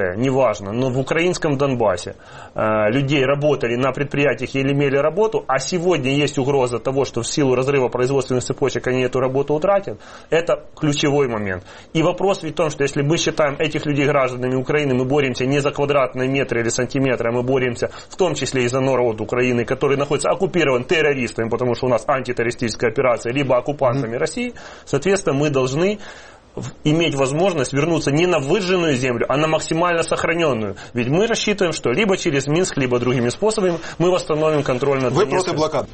важно, но в украинском Донбассе людей работали на предприятиях или имели работу, а сегодня есть угроза того, что в силу разрыва производственных цепочек они эту работу утратят, это ключевой момент. И вопрос ведь в том, что если мы считаем этих людей гражданами Украины, мы боремся не за квадратные метры или сантиметры, а мы боремся в том числе и за народ Украины, который находится оккупирован террористами, потому что у нас антитеррористическая операция, либо оккупантами России, соответственно, мы должны иметь возможность вернуться не на выжженную землю, а на максимально сохраненную. Ведь мы рассчитываем, что либо через Минск, либо другими способами мы восстановим контроль над Донецком. Ви проти блокади?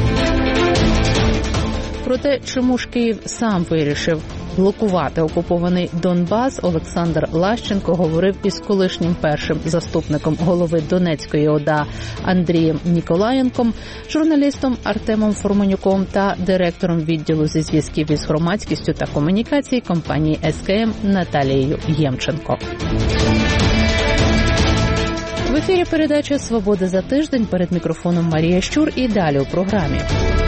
Проте, чому ж Київ сам вирішив блокувати окупований Донбас, Олександр Лащенко говорив із колишнім першим заступником голови Донецької ОДА Андрієм Ніколаєнком, журналістом Артемом Форманюком та директором відділу зі зв'язків із громадськістю та комунікацій компанії СКМ Наталією Ємченко. В ефірі передача «Свобода за тиждень», перед мікрофоном Марія Щур і далі у програмі.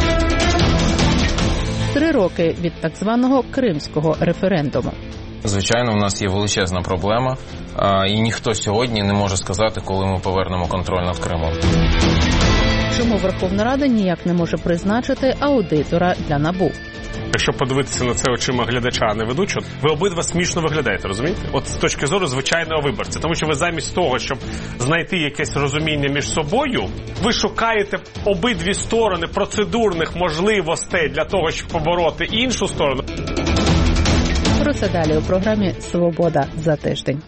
3 роки від так званого кримського референдуму. Звичайно, у нас є величезна проблема, і ніхто сьогодні не може сказати, коли ми повернемо контроль над Кримом. Чому Верховна Рада ніяк не може призначити аудитора для НАБУ? Якщо подивитися на це очима глядача, а не ведучого, ви обидва смішно виглядаєте, розумієте? От з точки зору звичайного виборця. Тому що ви замість того, щоб знайти якесь розуміння між собою, ви шукаєте обидві сторони процедурних можливостей для того, щоб побороти іншу сторону. Про це далі у програмі «Свобода за тиждень».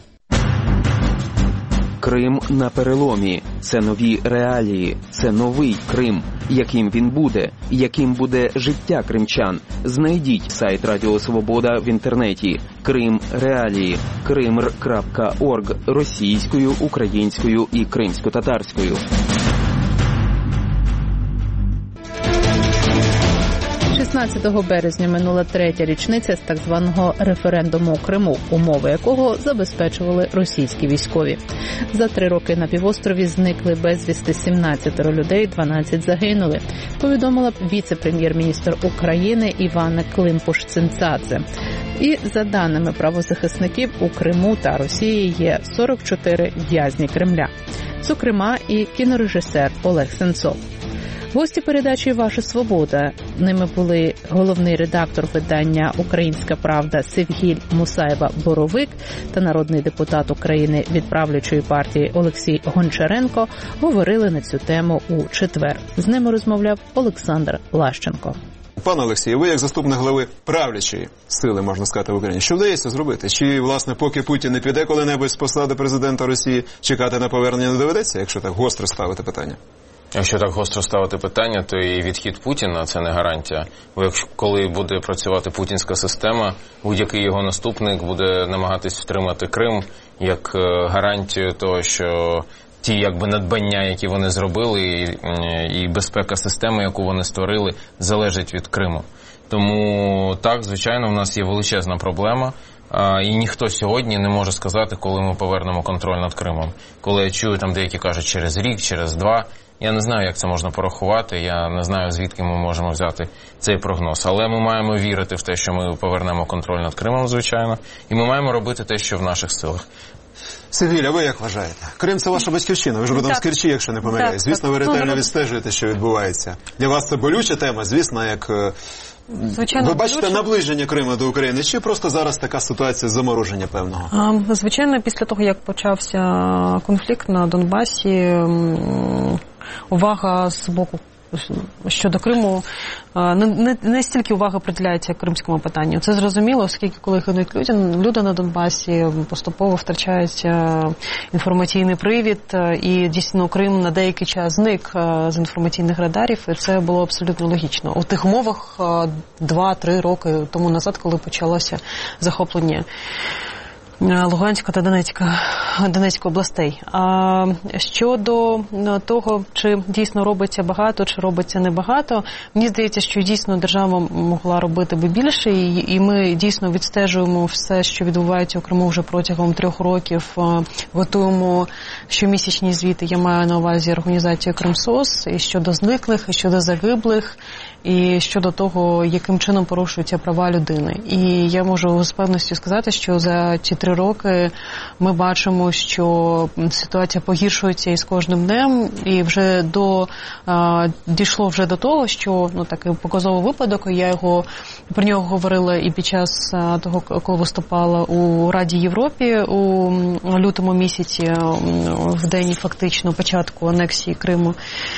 Крим на переломі. Це нові реалії. Це новий Крим. Яким він буде? Яким буде життя кримчан? Знайдіть сайт Радіо Свобода в інтернеті. Крим реалії. krimr.org російською, українською і кримсько-татарською. 16 березня минула 3-я річниця з так званого референдуму у Криму, умови якого забезпечували російські військові. За 3 роки на півострові зникли безвісти 17 людей, 12 загинули, повідомила віце-прем'єр-міністр України Іванна Климпуш-Цинцадзе. І за даними правозахисників, у Криму та Росії є 44 в'язні Кремля. Зокрема, і кінорежисер Олег Сенцов. Гості передачі «Ваша свобода». Ними були головний редактор видання «Українська правда» Севгіль Мусаєва-Боровик та народний депутат України від правлячої партії Олексій Гончаренко. Говорили на цю тему у четвер. З ними розмовляв Олександр Лащенко. Пане Олексію, ви як заступник глави правлячої сили, можна сказати, в Україні, що вдається зробити? Чи, власне, поки Путін не піде коли-небудь з посади президента Росії, чекати на повернення не доведеться, якщо так гостро ставити питання? Якщо так гостро ставити питання, то і відхід Путіна – це не гарантія. Бо коли буде працювати путінська система, будь-який його наступник буде намагатись втримати Крим як гарантію того, що ті якби надбання, які вони зробили, і безпека системи, яку вони створили, залежить від Криму. Тому так, звичайно, у нас є величезна проблема. І ніхто сьогодні не може сказати, коли ми повернемо контроль над Кримом. Коли я чую, там деякі кажуть через рік, через 2, я не знаю, як це можна порахувати, я не знаю, звідки ми можемо взяти цей прогноз. Але ми маємо вірити в те, що ми повернемо контроль над Кримом, звичайно, і ми маємо робити те, що в наших силах. Севгіль, ви як вважаєте? Крим – це ваша батьківщина, ви ж родом з Керчі, якщо не помиляюсь. Звісно, ви ретельно відстежуєте, що відбувається. Для вас це болюча тема, звісно, як... Звичайно, ви бачите наближення Криму до України, чи просто зараз така ситуація замороження певного? Звичайно, після того, як почався конфлікт на Донбасі, увага з боку щодо Криму, не стільки уваги приділяється кримському питанню. Це зрозуміло, оскільки коли гинуть люди на Донбасі, поступово втрачається інформаційний привід, і дійсно Крим на деякий час зник з інформаційних радарів, і це було абсолютно логічно. У тих умовах 2-3 роки тому назад, коли почалося захоплення Луганська та Донецької областей. А щодо того, чи дійсно робиться багато, чи робиться небагато, мені здається, що дійсно держава могла робити би більше, і ми дійсно відстежуємо все, що відбувається у Криму вже протягом 3 років, готуємо щомісячні звіти, я маю на увазі організацію Кримсос, і щодо зниклих, і щодо загиблих, і щодо того, яким чином порушуються права людини. І я можу з певністю сказати, що за ці 3 роки ми бачимо, що ситуація погіршується із кожним днем, і вже дійшло вже до того, що такий показовий випадок, про нього говорила і під час того, коли виступала у Раді Європі у лютому місяці, в день фактично початку анексії Криму,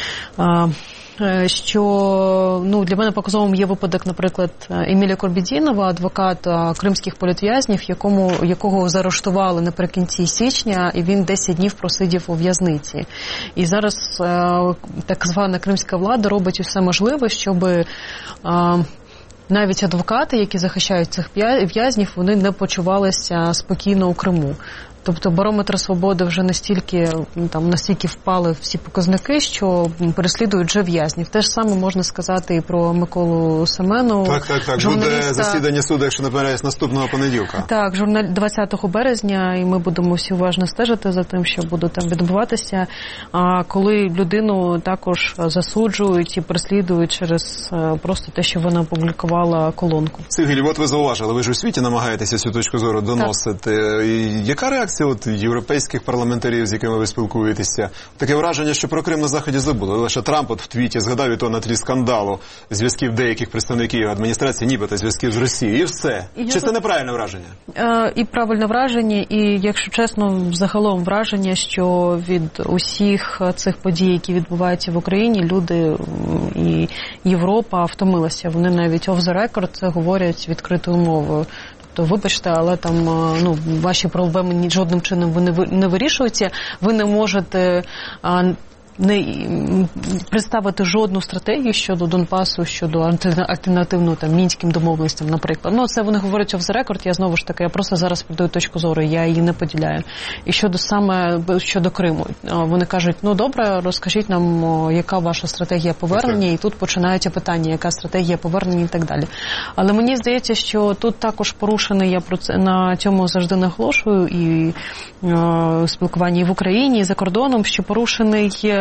що для мене показовим є випадок, наприклад, Еміля Корбідінова, адвоката кримських політв'язнів, якого заарештували наприкінці січня, і він 10 днів просидів у в'язниці. І зараз так звана кримська влада робить усе можливе, щоб навіть адвокати, які захищають цих в'язнів, вони не почувалися спокійно у Криму. Тобто барометр свободи вже настільки впали всі показники, що переслідують вже в'язнів. Те ж саме можна сказати і про Миколу Семену. Так. Буде засідання суду, якщо не помиляюсь, наступного понеділка. Так, 20 березня, і ми будемо всі уважно стежити за тим, що буде там відбуватися. А коли людину також засуджують і переслідують через просто те, що вона опублікувала колонку. Сергій, от ви зауважили, ви ж у світі намагаєтеся цю точку зору доносити. Яка реакція європейських парламентарів, з якими ви спілкуєтеся? Таке враження, що про Крим на Заході забули. Лише Трамп в твіті згадав і то на тлі скандалу зв'язків деяких представників адміністрації, нібито зв'язків з Росією. І все. Чи це неправильне враження? І правильне враження, і, якщо чесно, загалом враження, що від усіх цих подій, які відбуваються в Україні, люди і Європа втомилися. Вони навіть off the record це говорять відкритою мовою. То вибачте, але там ваші проблеми жодним чином не вирішуються. Ви не можете не представити жодну стратегію щодо Донбасу, щодо альтернативну мінським домовленостям, наприклад. Це вони говорять off the record, я просто зараз подаю точку зору, я її не поділяю. І щодо Криму. Вони кажуть, добре, розкажіть нам, яка ваша стратегія повернення, і тут починаються питання, яка стратегія повернення і так далі. Але мені здається, що тут також порушений, я на цьому завжди наголошую, і спілкування і в Україні, і за кордоном, що порушений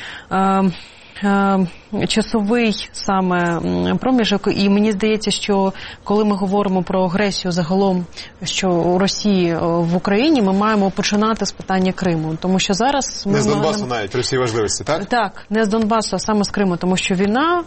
часовий саме проміжок, і мені здається, що коли ми говоримо про агресію загалом, що у Росії в Україні, ми маємо починати з питання Криму, тому що зараз не з Донбасу навіть при всій важливості, так? Так, не з Донбасу, а саме з Криму, тому що війна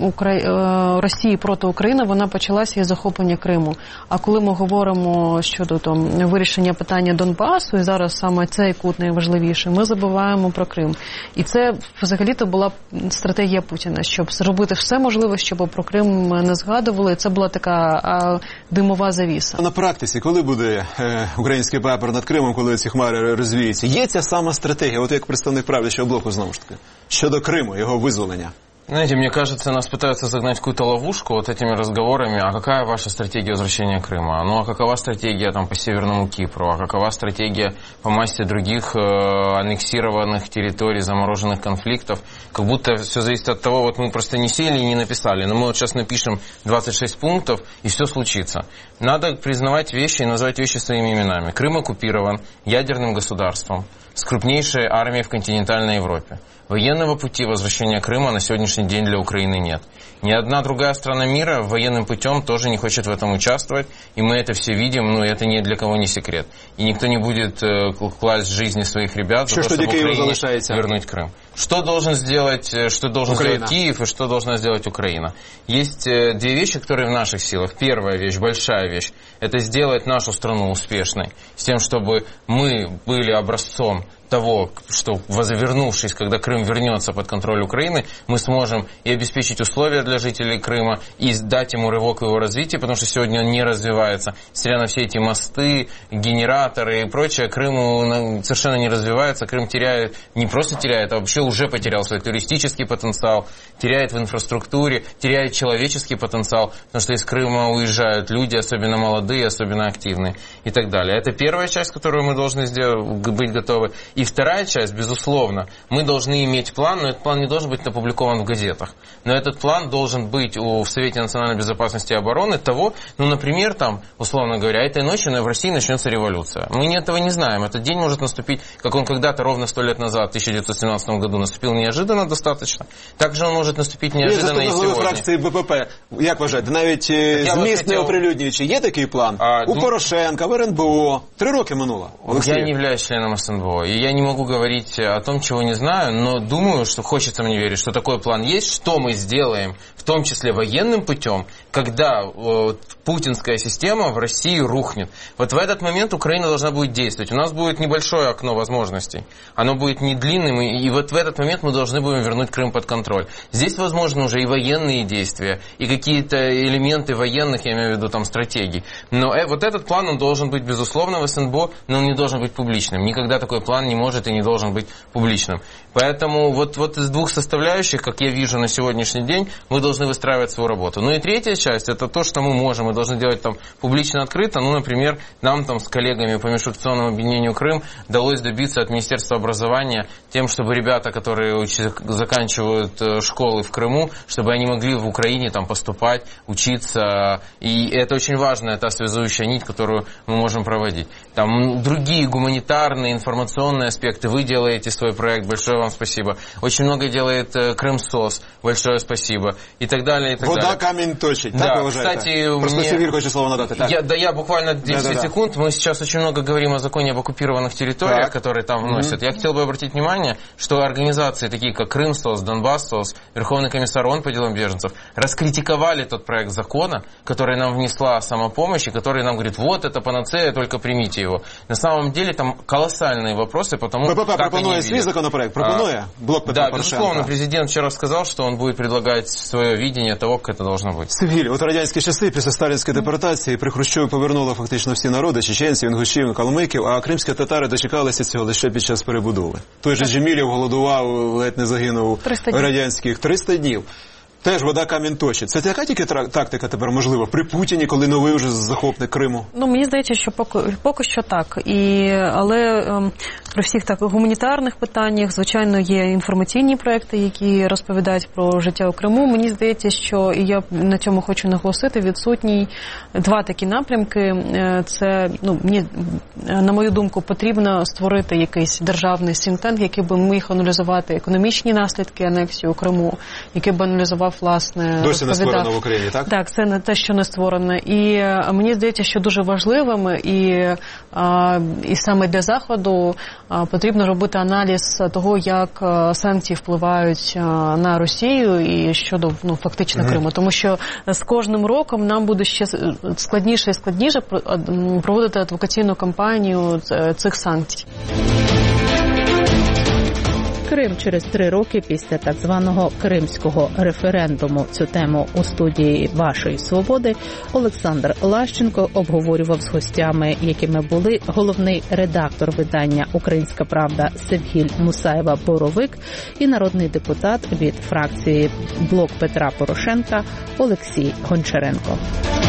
Росії проти України, вона почалася із захоплення Криму. А коли ми говоримо щодо вирішення питання Донбасу, і зараз саме цей кут найважливіший, ми забуваємо про Крим. І це взагалі-то була стратегія Путіна, щоб зробити все можливе, щоб про Крим не згадували. Це була така димова завіса. На практиці, коли буде український прапор над Кримом, коли ці хмари розвіються, є ця сама стратегія, от як представник правлячого блоку, знову ж таки, щодо Криму, його визволення? Знаете, мне кажется, нас пытаются загнать в какую-то ловушку вот этими разговорами, а какая ваша стратегия возвращения Крыма? А какова стратегия по Северному Кипру? А какова стратегия по массе других аннексированных территорий, замороженных конфликтов? Как будто все зависит от того, мы просто не сели и не написали, но мы сейчас напишем 26 пунктов, и все случится. Надо признавать вещи и называть вещи своими именами. Крым оккупирован ядерным государством с крупнейшей армией в континентальной Европе. Военного пути возвращения Крыма на сегодняшний день для Украины нет. Ни одна другая страна мира военным путем тоже не хочет в этом участвовать, и мы это все видим, но это ни для кого не секрет. И никто не будет класть жизни своих ребят за то, чтобы Украине вернуть Крым. Что должен сделать Киев и что должна сделать Украина? Есть две вещи, которые в наших силах. Первая вещь, большая вещь, это сделать нашу страну успешной, с тем, чтобы мы были образцом того, что, вернувшись, когда Крым вернется под контроль Украины, мы сможем и обеспечить условия для жителей Крыма, и дать ему рывок в его развитии, потому что сегодня он не развивается. Несмотря на все эти мосты, генераторы и прочее, Крым совершенно не развивается. Крым теряет, не просто теряет, а вообще уже потерял свой туристический потенциал, теряет в инфраструктуре, теряет человеческий потенциал, потому что из Крыма уезжают люди, особенно молодые, особенно активные и так далее. Это первая часть, которую мы должны быть готовы. И вторая часть, безусловно, мы должны иметь план, но этот план не должен быть опубликован в газетах. Но этот план должен быть в Совете национальной безопасности и обороны того, например, там, условно говоря, этой ночью в России начнется революция. Мы этого не знаем. Этот день может наступить, как он когда-то ровно 100 лет назад, в 1917 году, наступил неожиданно достаточно. Также он может наступить неожиданно и сегодня. Фракції БПП, як вважаєте, навіть зміст не оприлюднюючи, є такий план? У Порошенка, в РНБО. 3 роки минуло. Я не являюсь членом СНБО, и я не могу говорить о том, чего не знаю, но думаю, что хочется мне верить, что такой план есть, что мы сделаем, в том числе военным путем, когда путинская система в России рухнет. Вот в этот момент Украина должна будет действовать. У нас будет небольшое окно возможностей. Оно будет не длинным, и вот в этот момент мы должны будем вернуть Крым под контроль. Здесь, возможно, уже и военные действия, и какие-то элементы военных, я имею в виду, там, стратегий. Но вот этот план, он должен быть, безусловно, в СНБО, но он не должен быть публичным. Никогда такой план не может и не должен быть публичным. Поэтому вот из двух составляющих, как я вижу на сегодняшний день, мы должны выстраивать свою работу. Ну и третья часть, это то, что мы можем и должны делать там публично, открыто. Ну, например, нам там с коллегами по межфракционному объединению Крым удалось добиться от Министерства образования тем, чтобы ребята, которые заканчивают школы в Крыму, чтобы они могли в Украине там поступать, учиться. И это очень важная та связующая нить, которую мы можем проводить. Там другие гуманитарные, информационные аспекты. Вы делаете свой проект, большое вам спасибо. Очень много делает Крымсос, большое спасибо. И так далее, и так Вода далее. Камень точит, да, так вы кстати, Просто Сергей хочет слово надать. Я буквально 10 секунд. Мы сейчас очень много говорим о законе об оккупированных территориях, которые там вносят. Я хотел бы обратить внимание, что организации, такие как Крымсос, Донбассос, Верховный комиссар ООН по делам беженцев, раскритиковали тот проект закона, который нам внесла самопомощь, и который нам говорит, вот это панацея, только примите его. На самом деле там колоссальные вопросы, потому БПП как пропонує свій законопроект, пропонує блок Петра Да, Порошенка. безусловно, президент вчера сказал, что он будет предлагать свое видение того, как это должно быть. Сергій, от радянські часи після сталінської депортації при Хрущові повернули фактично всі народи, чеченців, інгушів, калмиків, а кримські татари дочекалися цього лише під час перебудови. Той же Джемілєв голодував, ледь не загинув радянських 300 днів. Теж вода камінь точить. Це така тільки тактика тепер можлива при Путіні, коли новий вже захопник Криму? Ну, мені здається, що поки що так. Але при всіх так гуманітарних питаннях, звичайно, є інформаційні проекти, які розповідають про життя у Криму. Мені здається, що, і я на цьому хочу наголосити, відсутні два такі напрямки. Це, мені, на мою думку, потрібно створити якийсь державний think-tank, який би міг аналізувати економічні наслідки анексії у Криму, який би аналізував, власне, досі не створено в Україні, так? Так, це не те, що не створено. І мені здається, що дуже важливим і саме для Заходу потрібно робити аналіз того, як санкції впливають на Росію і щодо фактично Криму. Тому що з кожним роком нам буде ще складніше і складніше проводити адвокаційну кампанію цих санкцій. Крим через 3 роки після так званого кримського референдуму. Цю тему у студії «Вашої свободи» Олександр Лащенко обговорював з гостями, якими були головний редактор видання «Українська правда» Севгіль Мусаєва-Боровик і народний депутат від фракції «Блок Петра Порошенка» Олексій Гончаренко.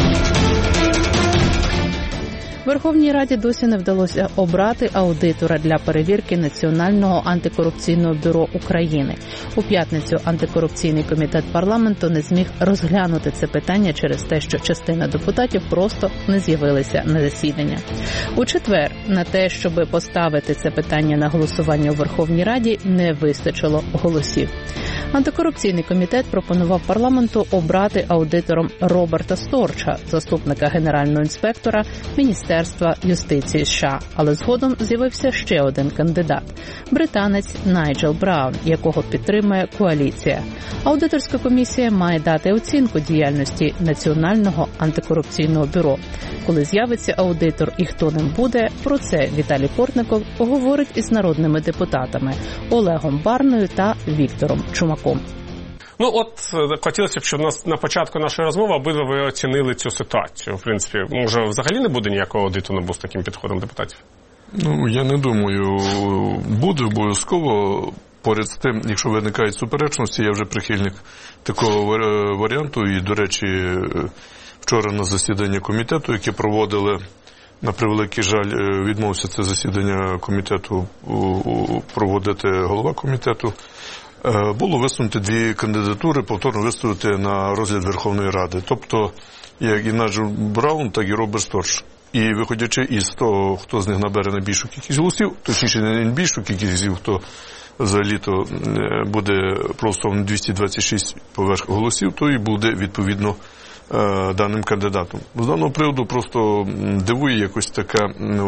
Верховній Раді досі не вдалося обрати аудитора для перевірки Національного антикорупційного бюро України. У п'ятницю антикорупційний комітет парламенту не зміг розглянути це питання через те, що частина депутатів просто не з'явилися на засідання. У четвер на те, щоб поставити це питання на голосування у Верховній Раді, не вистачило голосів. Антикорупційний комітет пропонував парламенту обрати аудитором Роберта Сторча, заступника генерального інспектора Міністерства юстиції США. Але згодом з'явився ще один кандидат – британець Найджел Браун, якого підтримує коаліція. Аудиторська комісія має дати оцінку діяльності Національного антикорупційного бюро. Коли з'явиться аудитор і хто ним буде, про це Віталій Портников говорить із народними депутатами Олегом Барною та Віктором Чумаком. Хотілося б, щоб на початку нашої розмови обидва ви оцінили цю ситуацію. В принципі, може, взагалі не буде ніякого аудиту НАБУ з таким підходом депутатів? Я не думаю, буде обов'язково. Поряд з тим, якщо виникають суперечності, я вже прихильник такого варіанту. І, до речі, вчора на засіданні комітету, яке проводили на превеликий жаль, відмовився це засідання комітету проводити голова комітету. Було висунути 2 кандидатури, повторно виставити на розгляд Верховної Ради. Тобто, як і Найджел Браун, так і Роберт Сторч. І виходячи із того, хто з них набере найбільшу кількість голосів, точніше не найбільшу кількість голосів, хто взагалі-то буде проголосований 226 поверх голосів, то і буде відповідно даним кандидатом. З даного приводу просто дивує якось така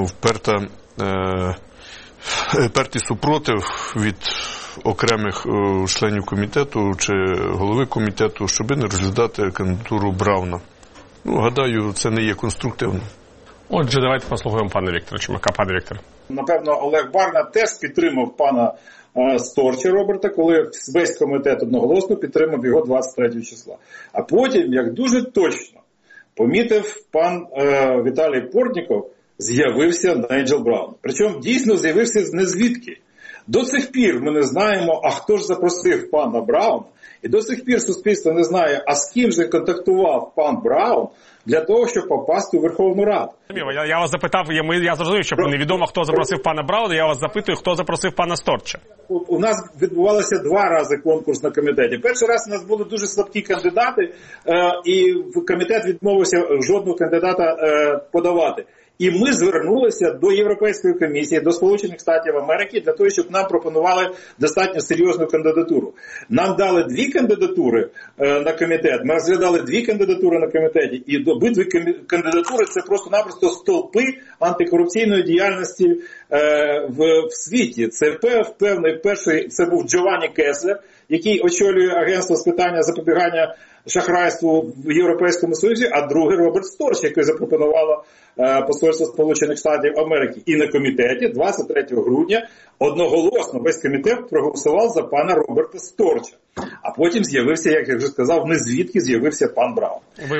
впертий супротив від окремих членів комітету чи голови комітету, щоб не розглядати кандидатуру Брауна. Гадаю, це не є конструктивно. Отже, давайте послухаємо пана Віктора Чумака. Пане Віктор. Напевно, Олег Барна теж підтримав пана Сторча Роберта, коли весь комітет одноголосно підтримав його 23 числа. А потім, як дуже точно помітив пан Віталій Портніков, з'явився Найджел Браун. Причому дійсно з'явився з незвідки. До цих пір ми не знаємо, а хто ж запросив пана Брауна. І до цих пір суспільство не знає, а з ким же контактував пан Браун для того, щоб попасти у Верховну Раду. Я вас запитав, я зрозумів, що невідомо, хто запросив пана Брауна, я вас запитую, хто запросив пана Сторча. У нас відбувалося 2 рази конкурс на комітеті. Перший раз у нас були дуже слабкі кандидати, і комітет відмовився жодного кандидата подавати. І ми звернулися до Європейської комісії, до Сполучених Штатів Америки для того, щоб нам пропонували достатньо серйозну кандидатуру. Нам дали 2 кандидатури на комітет, ми розглядали 2 кандидатури на комітеті, і обидві кандидатури – це просто-напросто стовпи антикорупційної діяльності в світі. Це перший, це був Джованні Кеслер, який очолює агентство з питання запобігання шахрайству в Європейському Союзі, а другий Роберт Сторч, який запропонувало посольство Сполучених Штатів Америки. І на комітеті 23 грудня одноголосно весь комітет проголосував за пана Роберта Сторча. А потім з'явився, як я вже сказав, незвідки з'явився пан Браун.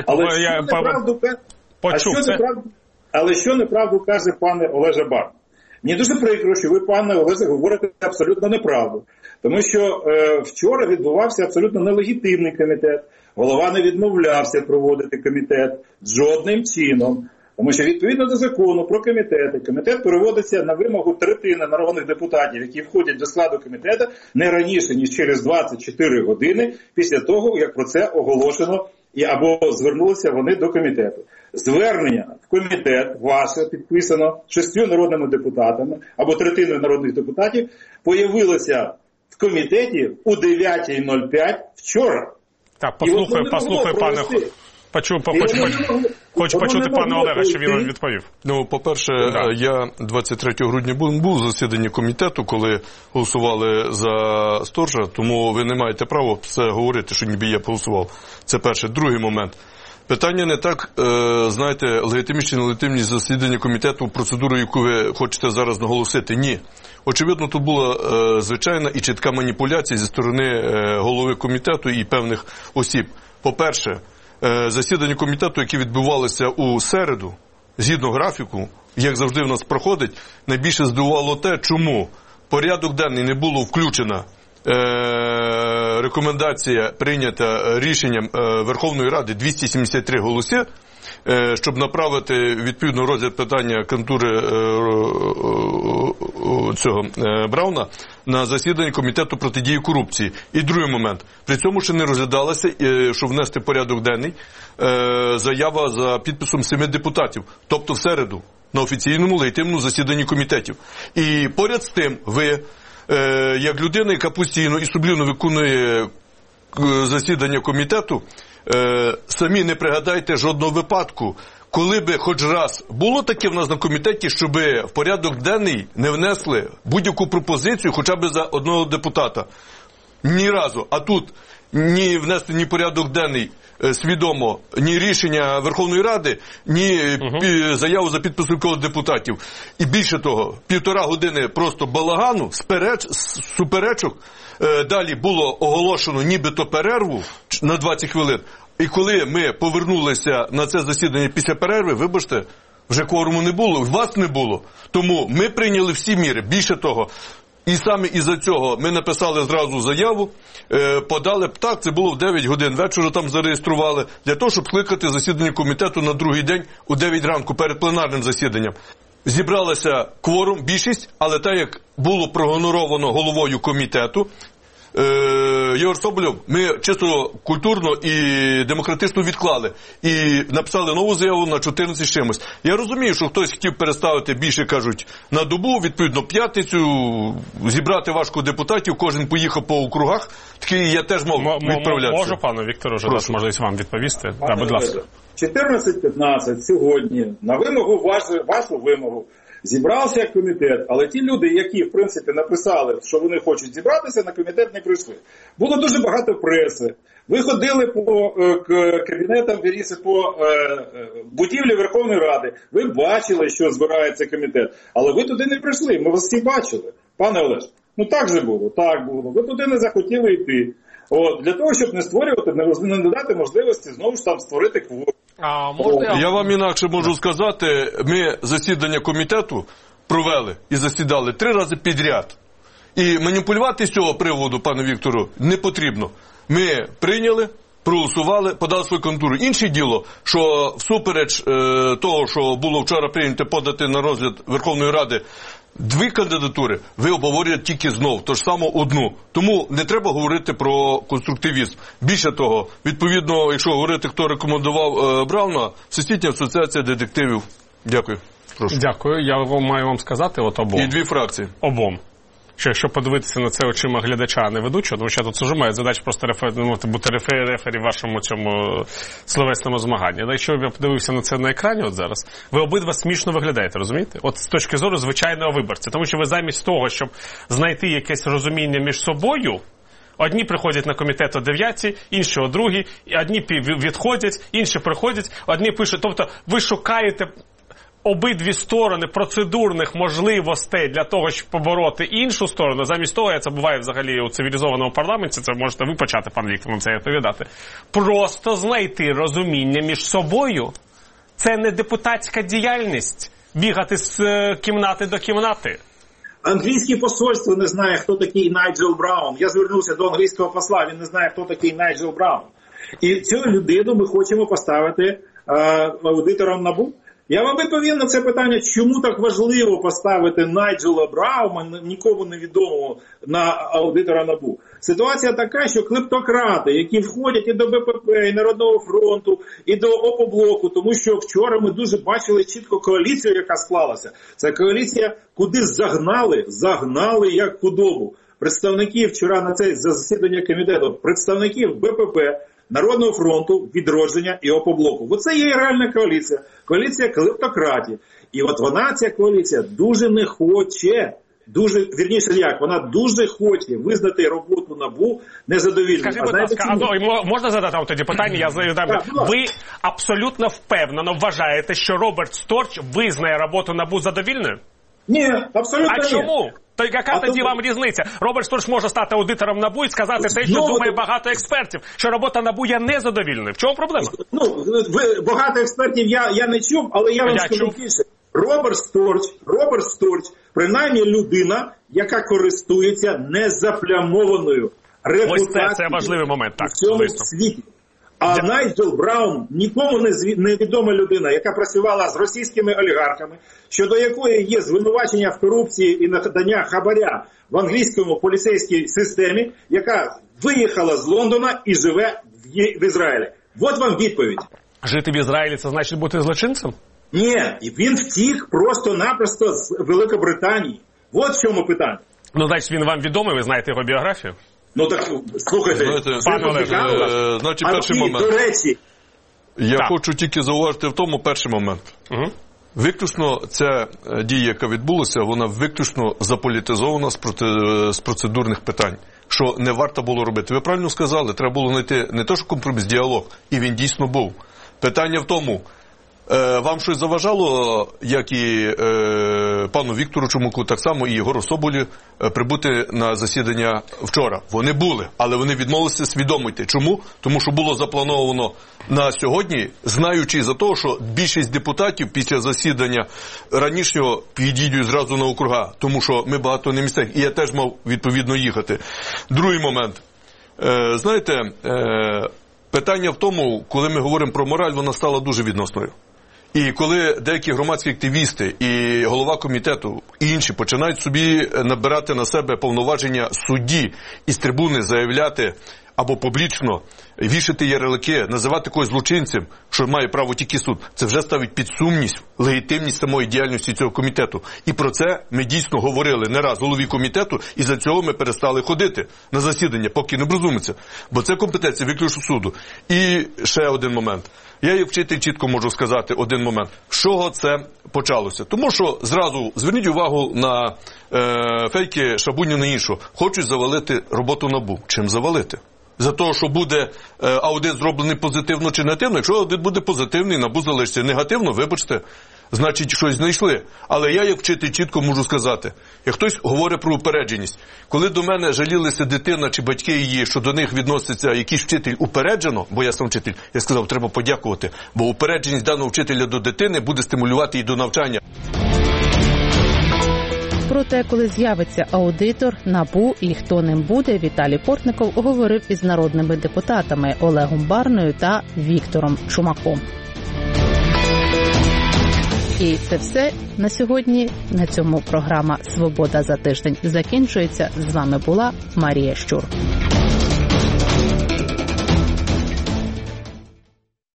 Але що неправду каже пане Олеже Барна? Мені дуже прикро, що ви, пане Олеже, говорите абсолютно неправду. Тому що вчора відбувався абсолютно нелегітимний комітет. Голова не відмовлявся проводити комітет жодним чином. Тому що відповідно до закону про комітети, комітет переводиться на вимогу третини народних депутатів, які входять до складу комітету, не раніше, ніж через 24 години після того, як про це оголошено або звернулися вони до комітету. Звернення в комітет ваше підписано 6 народними депутатами або третиною народних депутатів появилося в комітеті у 9:05 вчора. Так, послухай, пане. Хочу почути пана Олега, що він вам відповів. По-перше, я 23 грудня був у засіданні комітету, коли голосували за Сторча, тому ви не маєте права це говорити, що ніби я голосував. Це перше. Другий момент. Питання не так, знаєте, легітимність чи нелегітимність засідання комітету, процедуру, яку ви хочете зараз наголосити. Ні. Очевидно, тут була звичайна і чітка маніпуляція зі сторони голови комітету і певних осіб. По-перше, засідання комітету, які відбувалися у середу, згідно графіку, як завжди в нас проходить, найбільше здивувало те, чому в порядок денний не було включена рекомендація прийнята рішенням Верховної Ради 273 голоси, щоб направити відповідно розгляд питання кандидатури цього Брауна на засідання комітету протидії корупції. І другий момент. При цьому ще не розглядалася, щоб внести в порядок денний, заява за підписом 7 депутатів. Тобто в середу на офіційному легітимному засіданні комітетів. І поряд з тим ви, як людина, яка постійно і сумлінно виконує засідання комітету, самі не пригадаєте жодного випадку, коли би хоч раз було таке в нас на комітеті, щоб в порядок денний не внесли будь-яку пропозицію хоча б за одного депутата. Ні разу. А тут ні внести ні порядок денний свідомо, ні рішення Верховної Ради, ні заяву за підписом депутатів. І більше того, 1,5 години просто балагану, суперечок. Далі було оголошено нібито перерву на 20 хвилин. І коли ми повернулися на це засідання після перерви, вибачте, вже кворуму не було, вас не було. Тому ми прийняли всі міри. Більше того, І саме із-за цього ми написали зразу заяву, подали, так, це було в 9 годин вечора, там зареєстрували, для того, щоб скликати засідання комітету на другий день у 9 ранку перед пленарним засіданням. Зібралася кворум, більшість, але так як було прогоноровано головою комітету, Єгор Соболєв, ми чисто культурно і демократично відклали. І написали нову заяву на 14 з чимось. Я розумію, що хтось хотів переставити більше, кажуть, на добу, відповідно, п'ятницю, зібрати важко депутатів, кожен поїхав по округах. Такі я теж мав відправлятися. Можу, пане Віктору, вже дати можливість вам відповісти? Так, будь ласка. 14:15 сьогодні, на вимогу, вашу вимогу, зібрався комітет, але ті люди, які, в принципі, написали, що вони хочуть зібратися, на комітет не прийшли. Було дуже багато преси. Ви ходили по кабінетам, по будівлі Верховної Ради. Ви бачили, що збирається комітет. Але ви туди не прийшли, ми вас всі бачили. Пане Олеж, ну так же було, так було. Ви туди не захотіли йти. Для того, щоб не створювати, не додати можливості знову ж там створити кворум. Я вам інакше можу сказати, ми засідання комітету провели і засідали 3 рази підряд. І маніпулювати з цього приводу, пане Віктору, не потрібно. Ми прийняли, проголосували, подали свою кандидатуру. Інше діло, що всупереч того, що було вчора прийнято подати на розгляд Верховної Ради 2 кандидатури, ви обговорюєте тільки знов, то ж само одну. Тому не треба говорити про конструктивізм. Більше того, відповідно, якщо говорити, хто рекомендував Брауна, Всесвітня асоціація детективів. Дякую. Прошу. Дякую. Я маю вам сказати обом. І 2 фракції. Обом. Що якщо подивитися на це очима глядача, а не ведучого, тому що я тут сижу, маю задачу просто бути рефері в вашому цьому словесному змаганні. Але якщо я подивився на це на екрані от зараз, ви обидва смішно виглядаєте, розумієте? От з точки зору звичайного виборця. Тому що ви замість того, щоб знайти якесь розуміння між собою, одні приходять на комітет о 9, інші о 2, одні відходять, інші приходять, одні пишуть. Тобто ви шукаєте обидві сторони процедурних можливостей для того, щоб побороти іншу сторону. Замість того, це буває взагалі у цивілізованому парламенті, це можете ви почати, пан Віктор, вам це відповідати. Просто знайти розуміння між собою. Це не депутатська діяльність. Бігати з кімнати до кімнати. Англійське посольство не знає, хто такий Найджел Браун. Я звернувся до англійського посла, він не знає, хто такий Найджел Браун. І цю людину ми хочемо поставити аудитором НАБУ. Я вам відповім на це питання, чому так важливо поставити Найджела Брауна, нікому невідомого, на аудитора НАБУ. Ситуація така, що клептократи, які входять і до БПП, і Народного фронту, і до Опоблоку, тому що вчора ми дуже бачили чітко коаліцію, яка склалася. Ця коаліція куди загнали як худобу. Представників вчора на це засідання комітету, представників БПП, Народного фронту, Відродження і Опоблоку. Оце є реальна коаліція. Коаліція клептократів. І от вона, ця коаліція, дуже не хоче, вона дуже хоче визнати роботу НАБУ незадовільною. Скажіть, будь ласка, можна задати вам тоді питання? Я задам. Ви абсолютно впевнено вважаєте, що Роберт Сторч визнає роботу НАБУ задовільною? Ні, абсолютно ні. А чому? То яка тоді вам різниця? Роберт Сторч може стати аудитором НАБУ і сказати те, що думає багато експертів, що робота НАБУ є незадовільною. В чому проблема? Багато експертів я не чув, але я вам скажу більше. Роберт Сторч, принаймні людина, яка користується незаплямованою репутацією. Ось це важливий момент, так, в цьому світі. А Найджел Браун нікому невідома людина, яка працювала з російськими олігархами, щодо якої є звинувачення в корупції і надання хабаря в англійському поліцейській системі, яка виїхала з Лондона і живе в Ізраїлі. От вам відповідь. Жити в Ізраїлі – це значить бути злочинцем? Ні, він втік просто-напросто з Великобританії. От в чому питання. Ну, значить, він вам відомий, ви знаєте його біографію? Ну так, слухайте, пане Олеже, значить, перший момент. До речі. Я хочу тільки зауважити в тому перший момент. Виключно ця дія, яка відбулася, вона виключно заполітизована з процедурних питань, що не варто було робити. Ви правильно сказали, треба було знайти не те, що компроміс, діалог, і він дійсно був. Питання в тому, Вам щось заважало, як і пану Віктору Чумаку, так само і Єгору Соболі прибути на засідання вчора? Вони були, але вони відмовилися свідомо йти. Чому? Тому що було заплановано на сьогодні, знаючи за те, що більшість депутатів після засідання ранішнього підійдуть зразу на округа, тому що ми багато не місцевих, і я теж мав відповідно їхати. Другий момент. Знаєте, питання в тому, коли ми говоримо про мораль, вона стала дуже відносною. І коли деякі громадські активісти і голова комітету і інші починають собі набирати на себе повноваження судді і з трибуни заявляти або публічно вішати ярлики, називати когось злочинцем, що має право тільки суд, це вже ставить під сумнів легітимність самої діяльності цього комітету. І про це ми дійсно говорили не раз голові комітету, і за цього ми перестали ходити на засідання, поки не образумиться. Бо це компетенція виключно суду. І ще один момент. Я як вчитель чітко можу сказати один момент. З чого це почалося? Тому що зразу зверніть увагу на фейки Шабуніна і іншого. Хочуть завалити роботу НАБУ. Чим завалити? За те, що буде аудит зроблений позитивно чи негативно. Якщо аудит буде позитивний, НАБУ залишиться негативно, вибачте, значить щось знайшли. Але я як вчитель чітко можу сказати, як хтось говорить про упередженість, коли до мене жалілися дитина чи батьки її, що до них відноситься якийсь вчитель упереджено, бо я сам вчитель, я сказав, треба подякувати, бо упередженість даного вчителя до дитини буде стимулювати її до навчання. Про те, коли з'явиться аудитор НАБУ і хто ним буде, Віталій Портников говорив із народними депутатами Олегом Барною та Віктором Чумаком. І це все на сьогодні. На цьому програма «Свобода за тиждень» закінчується. З вами була Марія Щур.